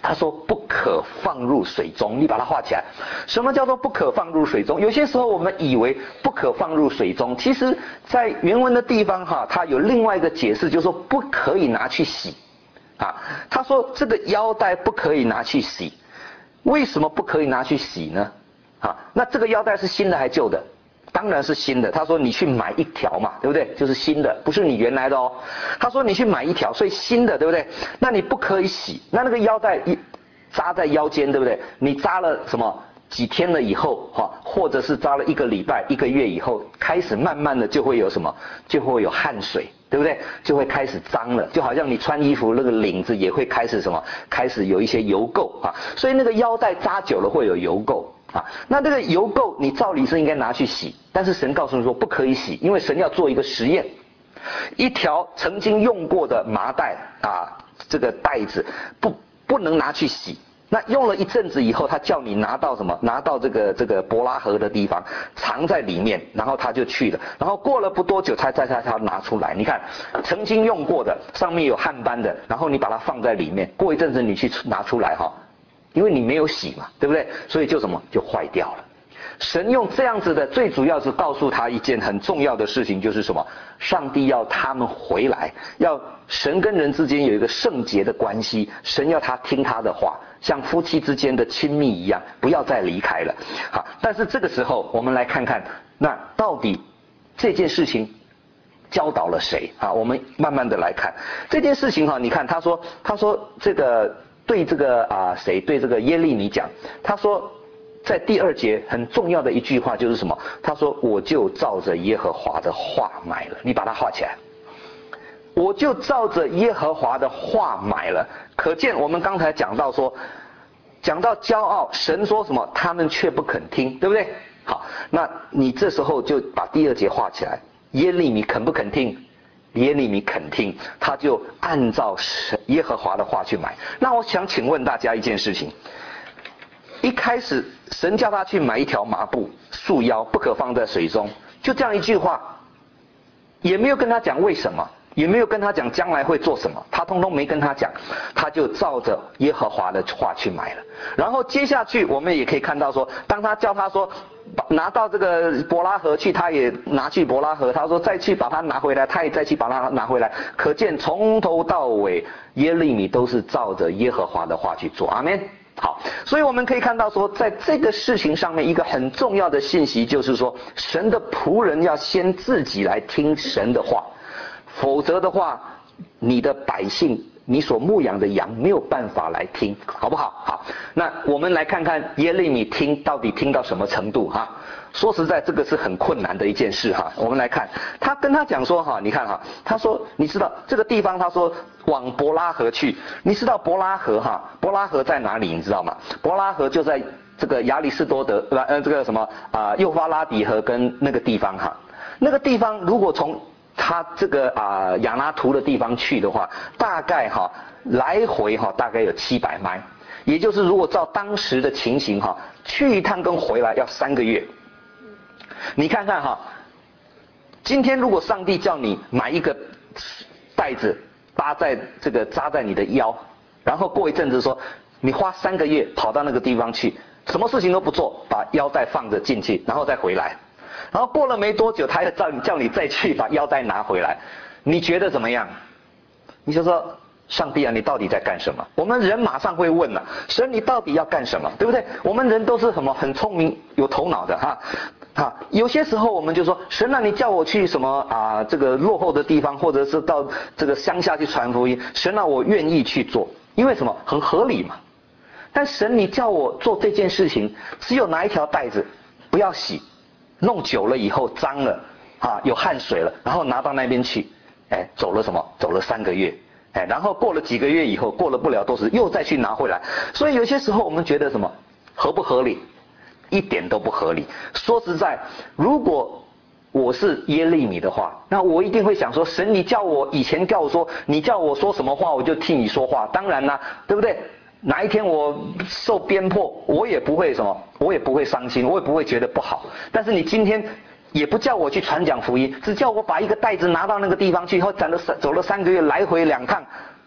他说不可放入水中，你把它画起来。什么叫做不可放入水中？有些时候我们以为不可放入水中，其实在原文的地方它有另外一个解释，就是说不可以拿去洗。他说这个腰带不可以拿去洗，为什么不可以拿去洗呢？那这个腰带是新的还旧的？当然是新的。他说你去买一条嘛，对不对？就是新的，不是你原来的哦。他说你去买一条，所以新的，对不对？那你不可以洗。那个腰带一扎在腰间，对不对？你扎了什么几天了以后，或者是扎了1个礼拜、1个月以后，开始慢慢的就会有什么？就会有汗水，对不对？就会开始脏了，就好像你穿衣服那个领子也会开始什么？开始有一些油垢所以那个腰带扎久了会有油垢。那这个油垢你照理是应该拿去洗，但是神告诉你说不可以洗，因为神要做一个实验。一条曾经用过的麻袋这个袋子不能拿去洗。那用了一阵子以后，他叫你拿到什么？拿到这个伯拉河的地方，藏在里面，然后他就去了。然后过了不多久，他拿出来。你看，曾经用过的，上面有汗斑的，然后你把它放在里面，过一阵子你去拿出来因为你没有洗嘛，对不对？所以就什么？就坏掉了。神用这样子的，最主要是告诉他一件很重要的事情，就是什么？上帝要他们回来，要神跟人之间有一个圣洁的关系，神要他听他的话，像夫妻之间的亲密一样，不要再离开了。但是这个时候，我们来看看，那到底这件事情教导了谁我们慢慢的来看这件事情你看他说这个对这个谁对这个耶利米讲，他说在第2节很重要的一句话就是什么？他说我就照着耶和华的话买了，你把它画起来。我就照着耶和华的话买了。可见我们刚才讲到骄傲，神说什么？他们却不肯听，对不对？好，那你这时候就把第2节画起来。耶利米肯不肯听？耶利米肯听，他就按照耶和华的话去买。那我想请问大家一件事情，一开始神叫他去买一条麻布束腰，不可放在水中，就这样一句话，也没有跟他讲为什么，也没有跟他讲将来会做什么，他通通没跟他讲，他就照着耶和华的话去买了。然后接下去我们也可以看到说，当他叫他说拿到这个伯拉河去，他也拿去伯拉河，他说再去把它拿回来，他也再去把它拿回来。可见从头到尾耶利米都是照着耶和华的话去做。阿们。好，所以我们可以看到说，在这个事情上面一个很重要的信息就是说，神的仆人要先自己来听神的话，否则的话你的百姓，你所牧养的羊没有办法来听，好不好？好，那我们来看看耶利米到底听到什么程度说实在，这个是很困难的一件事我们来看，他跟他讲说你看他说你知道这个地方，他说往伯拉河去，你知道伯拉河伯拉河在哪里？你知道吗？伯拉河就在这个亚里士多德这个什么幼发拉底河跟那个地方那个地方如果从他这个亚拉图的地方去的话，大概来回大概有700迈，也就是如果照当时的情形去一趟跟回来要3个月。你看看今天如果上帝叫你买一个袋子扎在你的腰，然后过一阵子说你花3个月跑到那个地方去，什么事情都不做，把腰带放着进去，然后再回来，然后过了没多久，他又叫你再去把腰带拿回来，你觉得怎么样？你就说上帝啊，你到底在干什么？我们人马上会问了，神你到底要干什么？对不对？我们人都是很聪明有头脑的有些时候我们就说，神啊，你叫我去什么这个落后的地方，或者是到这个乡下去传福音，神啊，我愿意去做，因为什么？很合理嘛。但神你叫我做这件事情，只有拿一条带子，不要洗，弄久了以后脏了有汗水了，然后拿到那边去，走了3个月，然后过了几个月以后，过了不了多时，又再去拿回来。所以有些时候我们觉得什么合不合理？一点都不合理。说实在，如果我是耶利米的话，那我一定会想说，神你以前叫我说，你叫我说什么话我就替你说话，当然啦，对不对？哪一天我受鞭迫，我也不会我也不会伤心，我也不会觉得不好。但是你今天也不叫我去传讲福音，只叫我把一个袋子拿到那个地方去，以后走了3个月，来回2趟，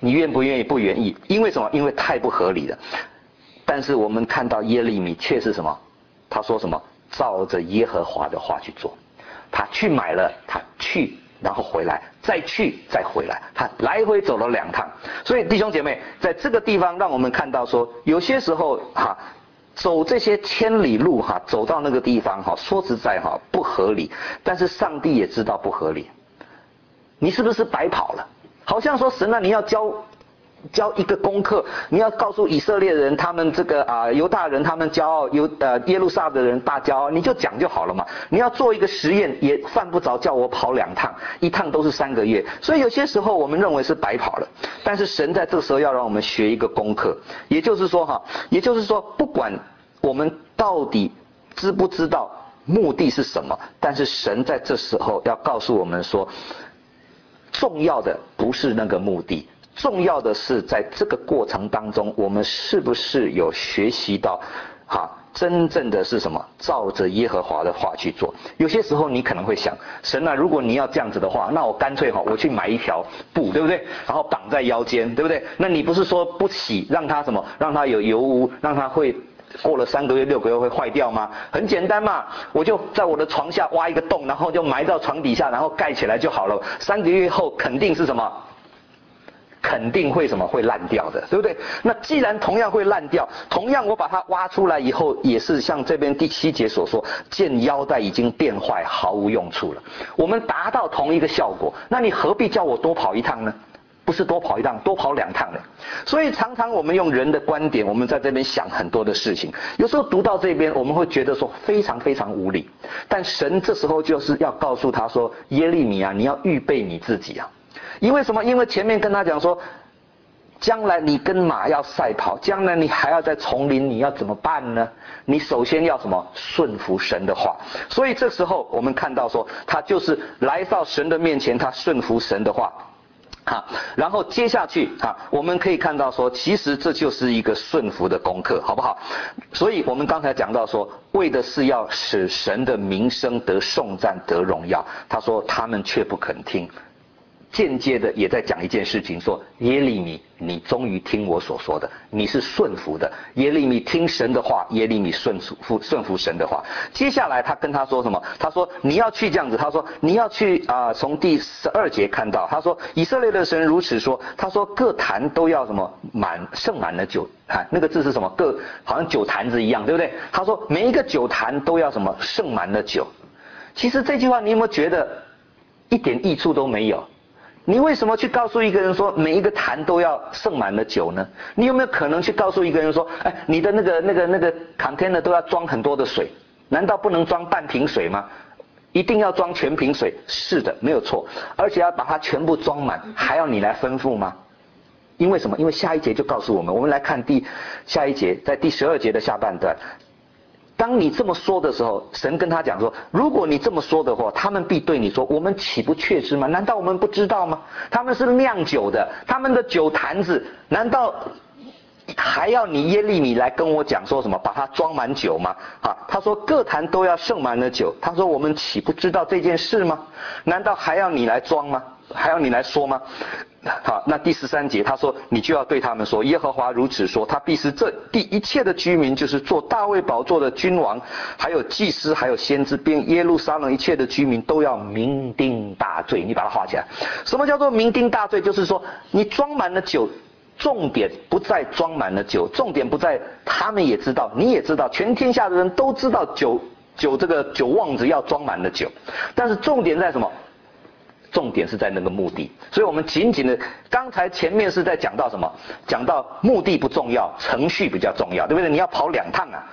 你愿不愿意？不愿意。因为什么？因为太不合理了。但是我们看到耶利米却是什么？他说什么？照着耶和华的话去做。他去买了，他去，然后回来，再去，再回来，他来回走了2趟。所以弟兄姐妹，在这个地方让我们看到说，有些时候走这些千里路走到那个地方说实在不合理，但是上帝也知道不合理。你是不是白跑了？好像说神啊，你要教一个功课，你要告诉以色列人，他们这个犹大人他们骄傲，耶路撒冷的人大骄傲，你就讲就好了嘛。你要做一个实验，也犯不着叫我跑2趟，1趟都是3个月。所以有些时候我们认为是白跑了，但是神在这个时候要让我们学一个功课，也就是说，不管我们到底知不知道目的是什么，但是神在这时候要告诉我们说，重要的不是那个目的。重要的是在这个过程当中，我们是不是有学习到真正的是什么？照着耶和华的话去做。有些时候你可能会想，神啊，如果你要这样子的话，那我干脆我去买一条布，对不对？然后绑在腰间，对不对？那你不是说不洗，让它什么？让它有油污，让它会过了3个月、6个月会坏掉吗？很简单嘛，我就在我的床下挖一个洞，然后就埋到床底下，然后盖起来就好了。3个月后肯定是什么？肯定会什么？会烂掉的，对不对？那既然同样会烂掉，同样我把它挖出来以后，也是像这边第7节所说，见腰带已经变坏，毫无用处了。我们达到同一个效果，那你何必叫我多跑1趟呢？不是多跑1趟，多跑2趟呢。所以常常我们用人的观点，我们在这边想很多的事情，有时候读到这边，我们会觉得说非常非常无理。但神这时候就是要告诉他说，耶利米啊，你要预备你自己啊。因为什么？因为前面跟他讲说，将来你跟马要赛跑，将来你还要在丛林，你要怎么办呢？你首先要什么？顺服神的话。所以这时候我们看到说，他就是来到神的面前，他顺服神的话。然后接下去我们可以看到说，其实这就是一个顺服的功课，好不好？所以我们刚才讲到说，为的是要使神的名声得颂赞得荣耀。他说他们却不肯听。间接的也在讲一件事情，说耶利米，你终于听我所说的，你是顺服的。耶利米听神的话，耶利米顺服神的话。接下来他跟他说什么？他说你要去这样子，他说你要去从第12节看到，他说以色列的神如此说，他说各坛都要什么盛满了酒，那个字是什么？好像酒坛子一样，对不对？他说每一个酒坛都要什么？盛满了酒。其实这句话你有没有觉得一点益处都没有？你为什么去告诉一个人说每一个坛都要盛满了酒呢？你有没有可能去告诉一个人说，你的那个 container 都要装很多的水？难道不能装半瓶水吗？一定要装全瓶水？是的，没有错，而且要把它全部装满，还要你来吩咐吗？因为什么？因为下一节就告诉我们，我们来看下一节，在第12节的下半段。当你这么说的时候，神跟他讲说，如果你这么说的话，他们必对你说，我们岂不确知吗？难道我们不知道吗？他们是酿酒的，他们的酒坛子，难道还要你耶利米来跟我讲说什么把它装满酒吗？他说各坛都要盛满了酒，他说我们岂不知道这件事吗？难道还要你来装吗？还要你来说吗？好，那第13节他说，你就要对他们说，耶和华如此说，他必使这地一切的居民，就是做大卫宝座的君王，还有祭司，还有先知，并耶路撒冷一切的居民都要酩酊大醉。你把它画起来。什么叫做酩酊大醉？就是说你装满了酒，重点不在装满了酒，重点不在他们也知道，你也知道，全天下的人都知道酒这个酒旺子要装满了酒，但是重点在什么？重点是在那个目的。所以我们紧紧的，刚才前面是在讲到什么？讲到目的不重要，程序比较重要，对不对？你要跑2趟啊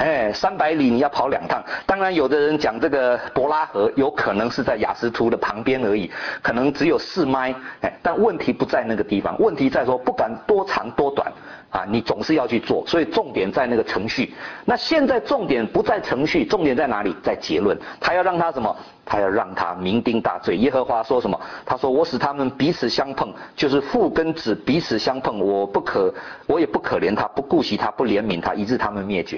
，300里你要跑2趟。当然有的人讲这个伯拉河有可能是在雅斯图的旁边而已，可能只有4迈，但问题不在那个地方，问题在说不管多长多短你总是要去做，所以重点在那个程序。那现在重点不在程序，重点在哪里？在结论。他要让他什么？他要让他酩酊大醉。耶和华说什么？他说我使他们彼此相碰，就是父跟子彼此相碰，我也不可怜他，不顾惜他，不怜悯他，以致他们灭绝。所以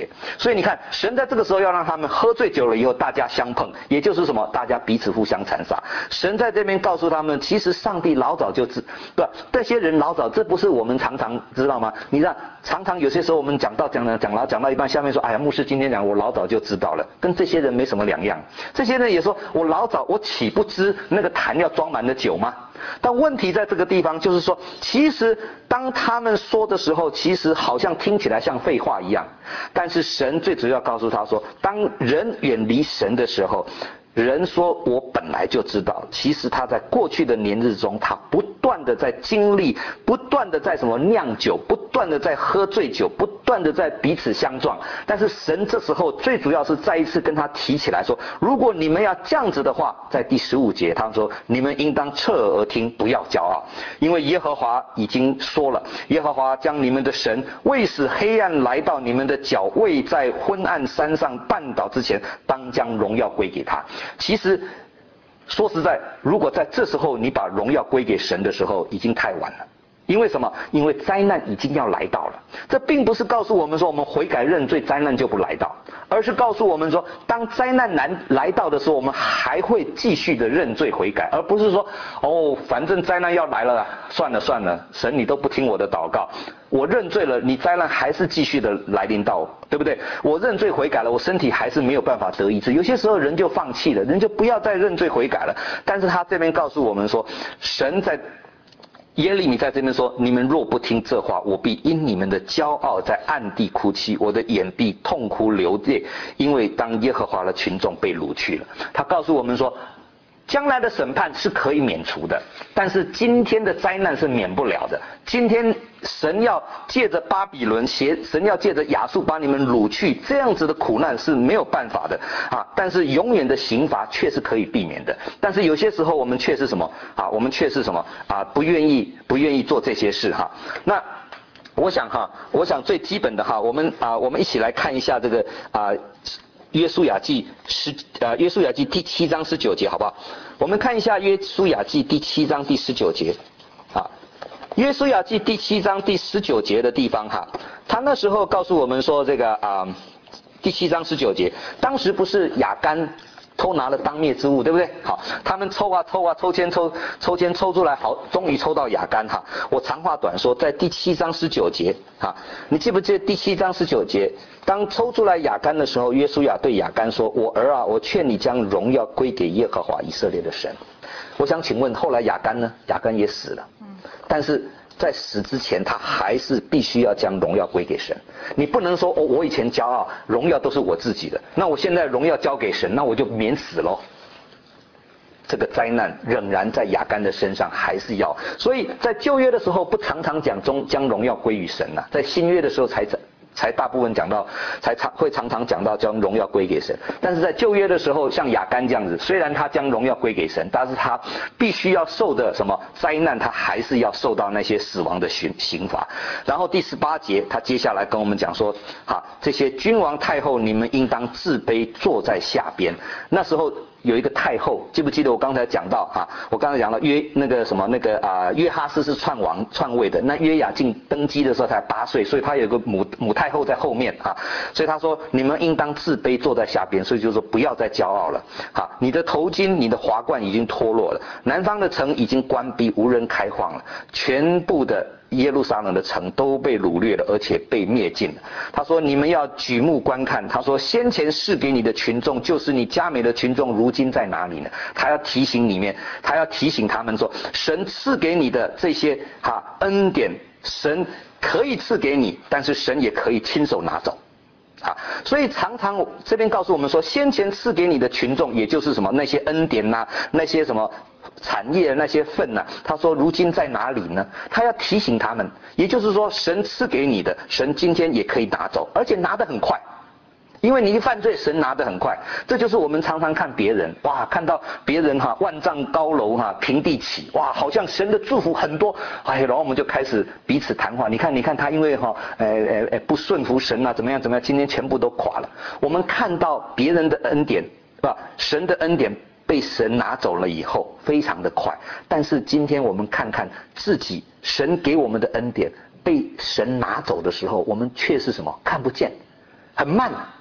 所以你看，神在这个时候要让他们喝醉酒了以后，大家相碰，也就是什么，大家彼此互相残杀。神在这边告诉他们，其实上帝老早就知，对吧？这些人老早，这不是我们常常知道吗？你知道，常常有些时候我们讲到一半，下面说，哎呀，牧师今天讲，我老早就知道了，跟这些人没什么两样。这些人也说，我岂不知那个坛要装满了酒吗？但问题在这个地方，就是说，其实当他们说的时候，其实好像听起来像废话一样，但是神最主要告诉他说，当人远离神的时候，人说我本来就知道，其实他在过去的年日中，他不断的在经历，不断的在什么酿酒，不断的在喝醉酒，不断的在彼此相撞。但是神这时候最主要是再一次跟他提起来说，如果你们要这样子的话，在第15节他说，你们应当侧耳而听，不要骄傲，因为耶和华已经说了，耶和华将你们的神未使黑暗来到你们的脚，未在昏暗山上绊倒之前，当将荣耀归给他。其实说实在，如果在这时候你把荣耀归给神的时候，已经太晚了。因为什么？因为灾难已经要来到了。这并不是告诉我们说我们悔改认罪，灾难就不来到，而是告诉我们说，当灾难来到的时候，我们还会继续的认罪悔改，而不是说，反正灾难要来了，算了，神你都不听我的祷告，我认罪了，你灾难还是继续的来临到我，对不对？我认罪悔改了，我身体还是没有办法得医治。有些时候人就放弃了，人就不要再认罪悔改了。但是他这边告诉我们说，神在耶利米在这边说，你们若不听这话，我必因你们的骄傲在暗地哭泣，我的眼必痛哭流泪，因为当耶和华的群众被掳去了。他告诉我们说，将来的审判是可以免除的，但是今天的灾难是免不了的。今天神要借着巴比伦，神要借着亚述把你们掳去，这样子的苦难是没有办法的啊。但是永远的刑罚却是可以避免的。但是有些时候我们却是什么啊？我们却是什么啊？不愿意做这些事哈。那我想最基本的哈，我们一起来看一下这个约书亚记第7章19节，好不好？我们看一下约书亚记第7章第19节啊。约书亚记第7章第19节的地方哈，他那时候告诉我们说这个第7章19节，当时不是亚干偷拿了当灭之物，对不对？好，他们抽签抽出来，好，终于抽到亚干哈。我长话短说，在第7章19节哈，你记不记得第7章19节？当抽出来亚干的时候，约书亚对亚干说：“我儿啊，我劝你将荣耀归给耶和华以色列的神。”我想请问，后来亚干呢？亚干也死了，但是在死之前，他还是必须要将荣耀归给神。你不能说我以前骄傲，荣耀都是我自己的，那我现在荣耀交给神，那我就免死咯。这个灾难仍然在亚干的身上，还是要。所以在旧约的时候，不常常讲将荣耀归于神呐，在新约的时候才大部分讲到，会常常讲到将荣耀归给神。但是在旧约的时候，像亚干这样子，虽然他将荣耀归给神，但是他必须要受的什么灾难，他还是要受到那些死亡的刑罚。然后第18节，他接下来跟我们讲说，这些君王太后，你们应当自卑，坐在下边。那时候有一个太后，记不记得我刚才讲到我刚才讲了约哈斯是篡位的，那约雅敬登基的时候才8岁，所以他有个母太后在后面所以他说你们应当自卑，坐在下边，所以就是说不要再骄傲了你的头巾你的华冠已经脱落了，南方的城已经关闭，无人开放了，全部的耶路撒冷的城都被掳掠了，而且被灭尽了。他说你们要举目观看，他说先前赐给你的群众，就是你佳美的群众，如今在哪里呢？他要提醒他们说，神赐给你的这些恩典，神可以赐给你，但是神也可以亲手拿走所以常常这边告诉我们说，先前赐给你的群众，也就是什么那些恩典那些什么产业那些份他说如今在哪里呢？他要提醒他们，也就是说神赐给你的，神今天也可以拿走，而且拿得很快。因为你一犯罪，神拿得很快。这就是我们常常看别人，看到别人万丈高楼平地起，好像神的祝福很多，然后我们就开始彼此谈话。你看他因为不顺服神怎么样，今天全部都垮了。我们看到别人的恩典，神的恩典被神拿走了以后，非常的快。但是今天我们看看自己，神给我们的恩典被神拿走的时候，我们却是什么？看不见，很慢。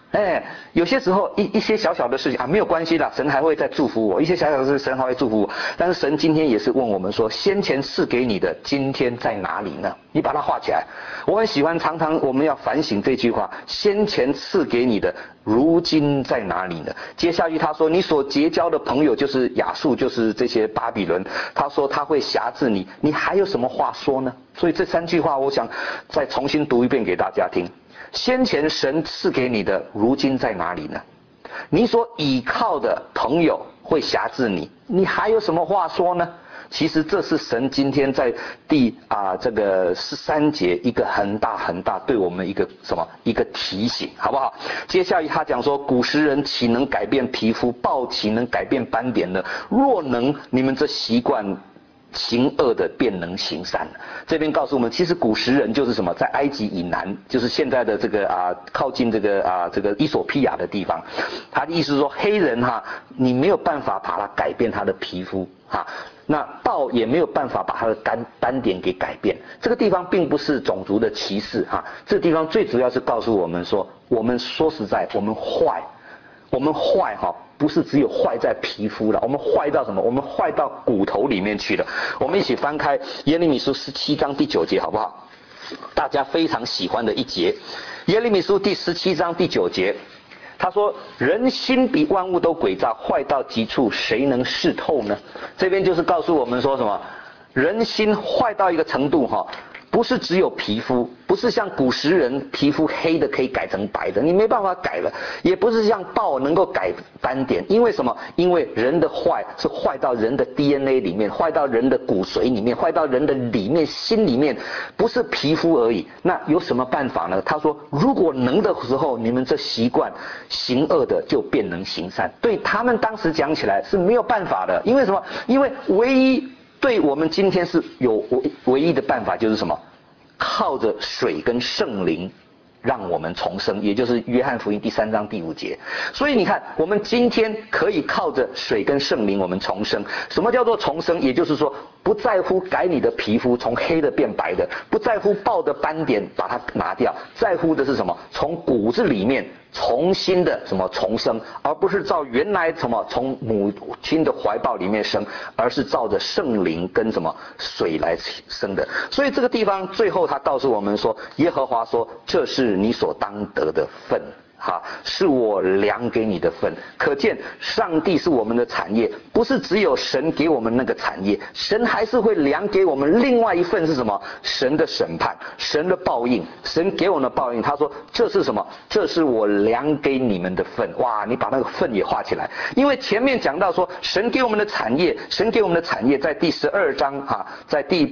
有些时候一些小小的事情啊，没有关系啦，神还会再祝福我。一些小小的事，神还会祝福我。但是神今天也是问我们说，先前赐给你的，今天在哪里呢？你把它画起来。我很喜欢，常常我们要反省这句话：先前赐给你的，如今在哪里呢？接下去他说，你所结交的朋友就是亚述，就是这些巴比伦。他说他会辖制你，你还有什么话说呢？所以这3句话，我想再重新读一遍给大家听。先前神赐给你的，如今在哪里呢？你所倚靠的朋友会辖制你，你还有什么话说呢？其实这是神今天在这个13节一个很大很大对我们一个提醒，好不好？接下来他讲说，古时人岂能改变皮肤，豹岂能改变斑点呢？若能，你们这习惯行恶的便能行善。这边告诉我们，其实古时人就是什么，在埃及以南，就是现在的这个靠近这个伊索匹亚的地方。他的意思是说，黑人你没有办法把它改变他的皮肤那豹也没有办法把它的斑点给改变。这个地方并不是种族的歧视这个地方最主要是告诉我们说，我们说实在，我们坏不是只有坏在皮肤了，我们坏到什么？我们坏到骨头里面去了。我们一起翻开耶利米书17章第9节，好不好？大家非常喜欢的一节，耶利米书第17章第9节，他说：人心比万物都诡诈，坏到极处，谁能识透呢？这边就是告诉我们说什么？人心坏到一个程度不是只有皮肤，不是像古时人皮肤黑的可以改成白的，你没办法改了；也不是像豹能够改斑点，因为什么？因为人的坏是坏到人的 DNA 里面，坏到人的骨髓里面，坏到人的里面心里面，不是皮肤而已。那有什么办法呢？他说，如果能的时候，你们这习惯行恶的就便能行善。对他们当时讲起来是没有办法的，因为什么？因为唯一对我们今天是有唯一的办法，就是什么？靠着水跟圣灵让我们重生，也就是约翰福音第3章第5节。所以你看，我们今天可以靠着水跟圣灵我们重生。什么叫做重生？也就是说，不在乎改你的皮肤从黑的变白的，不在乎豹的斑点把它拿掉，在乎的是什么？从骨子里面重新的重生，而不是照原来从母亲的怀抱里面生，而是照着圣灵跟水来生的。所以这个地方最后他告诉我们说，耶和华说，这是你所当得的份，是我量给你的份。可见上帝是我们的产业，不是只有神给我们那个产业，神还是会量给我们另外一份是什么？神的审判，神的报应，神给我们的报应。他说这是什么？这是我量给你们的份。哇，你把那个份也画起来。因为前面讲到说，神给我们的产业，神给我们的产业在第12章在第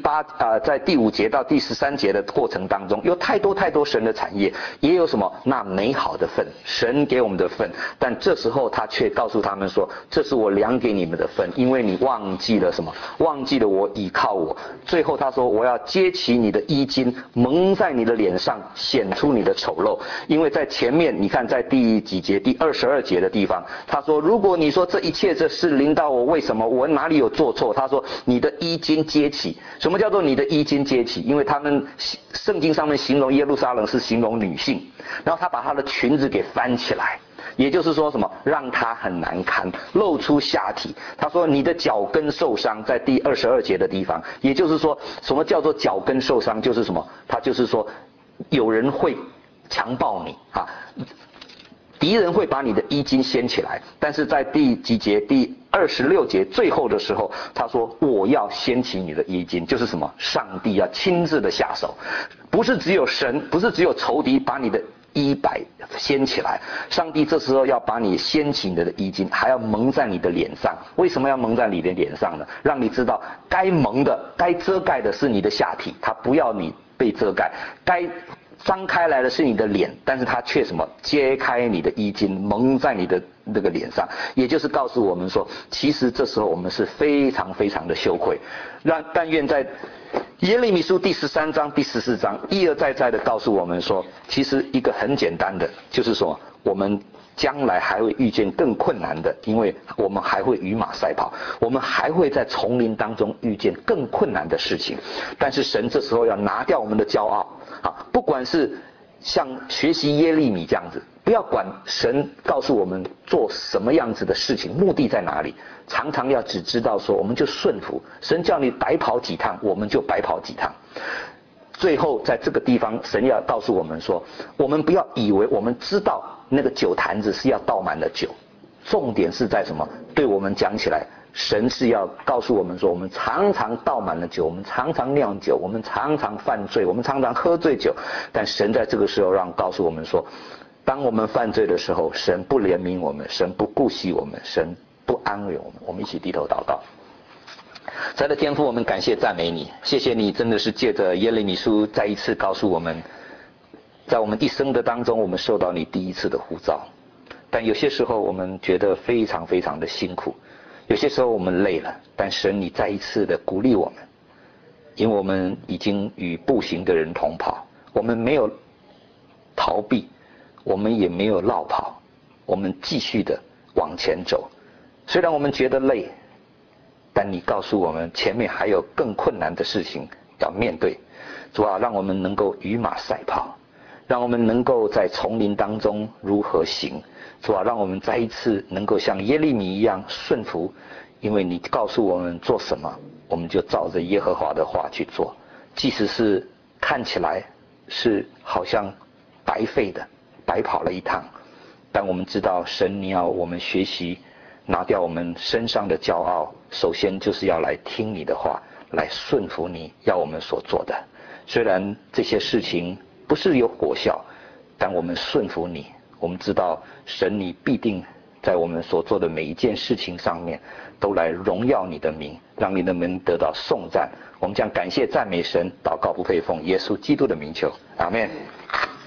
5节到第13节的过程当中，有太多神的产业，也有什么？那美好的份，神给我们的份。但这时候他却告诉他们说，这是我量给你们的份，因为你忘记了什么？忘记了我，倚靠我。最后他说，我要揭起你的衣襟，蒙在你的脸上，显出你的丑陋。因为在前面你看，在第几节？第22节的地方，他说，如果你说这一切这事临到我，为什么？我哪里有做错？他说，你的衣襟揭起。什么叫做你的衣襟揭起？因为他们圣经上面形容耶路撒冷是形容女性，然后他把她的裙子给翻起来，也就是说什么？让她很难堪，露出下体。他说你的脚跟受伤，在第22节的地方，也就是说什么叫做脚跟受伤？就是什么？他就是说有人会强暴你敌人会把你的衣襟掀起来。但是在第几节？第26节最后的时候，他说我要掀起你的衣襟，就是什么？上帝要亲自的下手，不是只有神，不是只有仇敌把你的衣摆掀起来，上帝这时候要把你掀起你的衣襟，还要蒙在你的脸上。为什么要蒙在你的脸上呢？让你知道该蒙的该遮盖的是你的下体，他不要你被遮盖。该张开来的是你的脸，但是他却什么？揭开你的衣襟，蒙在你的那个脸上。也就是告诉我们说，其实这时候我们是非常非常的羞愧。但愿在耶利米书第13章第14章一而再的告诉我们说，其实一个很简单的，就是说我们将来还会遇见更困难的，因为我们还会与马赛跑，我们还会在丛林当中遇见更困难的事情。但是神这时候要拿掉我们的骄傲不管是像学习耶利米这样子， 不要管神告诉我们做什么样子的事情，目的在哪里，常常要只知道说我们就顺服，神叫你白跑几趟，我们就白跑几趟。最后在这个地方，神要告诉我们说，我们不要以为我们知道那个酒坛子是要倒满了酒，重点是在什么？对我们讲起来，神是要告诉我们说，我们常常倒满了酒，我们常常酿酒，我们常常犯罪，我们常常喝醉酒。但神在这个时候告诉我们说，当我们犯罪的时候，神不怜悯我们，神不顾惜我们，神不安慰我们。我们一起低头祷告。亲爱的天父，我们感谢赞美你，谢谢你真的是借着耶利米书再一次告诉我们，在我们一生的当中，我们受到你第一次的呼召。但有些时候我们觉得非常非常的辛苦，有些时候我们累了，但神你再一次的鼓励我们，因为我们已经与步行的人同跑，我们没有逃避，我们也没有落跑，我们继续的往前走。虽然我们觉得累，但你告诉我们前面还有更困难的事情要面对。主啊，让我们能够与马赛跑，让我们能够在丛林当中如何行。主啊，让我们再一次能够像耶利米一样顺服，因为你告诉我们做什么，我们就照着耶和华的话去做，即使是看起来是好像白费的，白跑了一趟，但我们知道神你要我们学习拿掉我们身上的骄傲，首先就是要来听你的话，来顺服你要我们所做的。虽然这些事情不是有果效，但我们顺服你，我们知道神你必定在我们所做的每一件事情上面都来荣耀你的名，让你的名得到颂赞。我们将感谢赞美神，祷告不配奉耶稣基督的名求，阿们。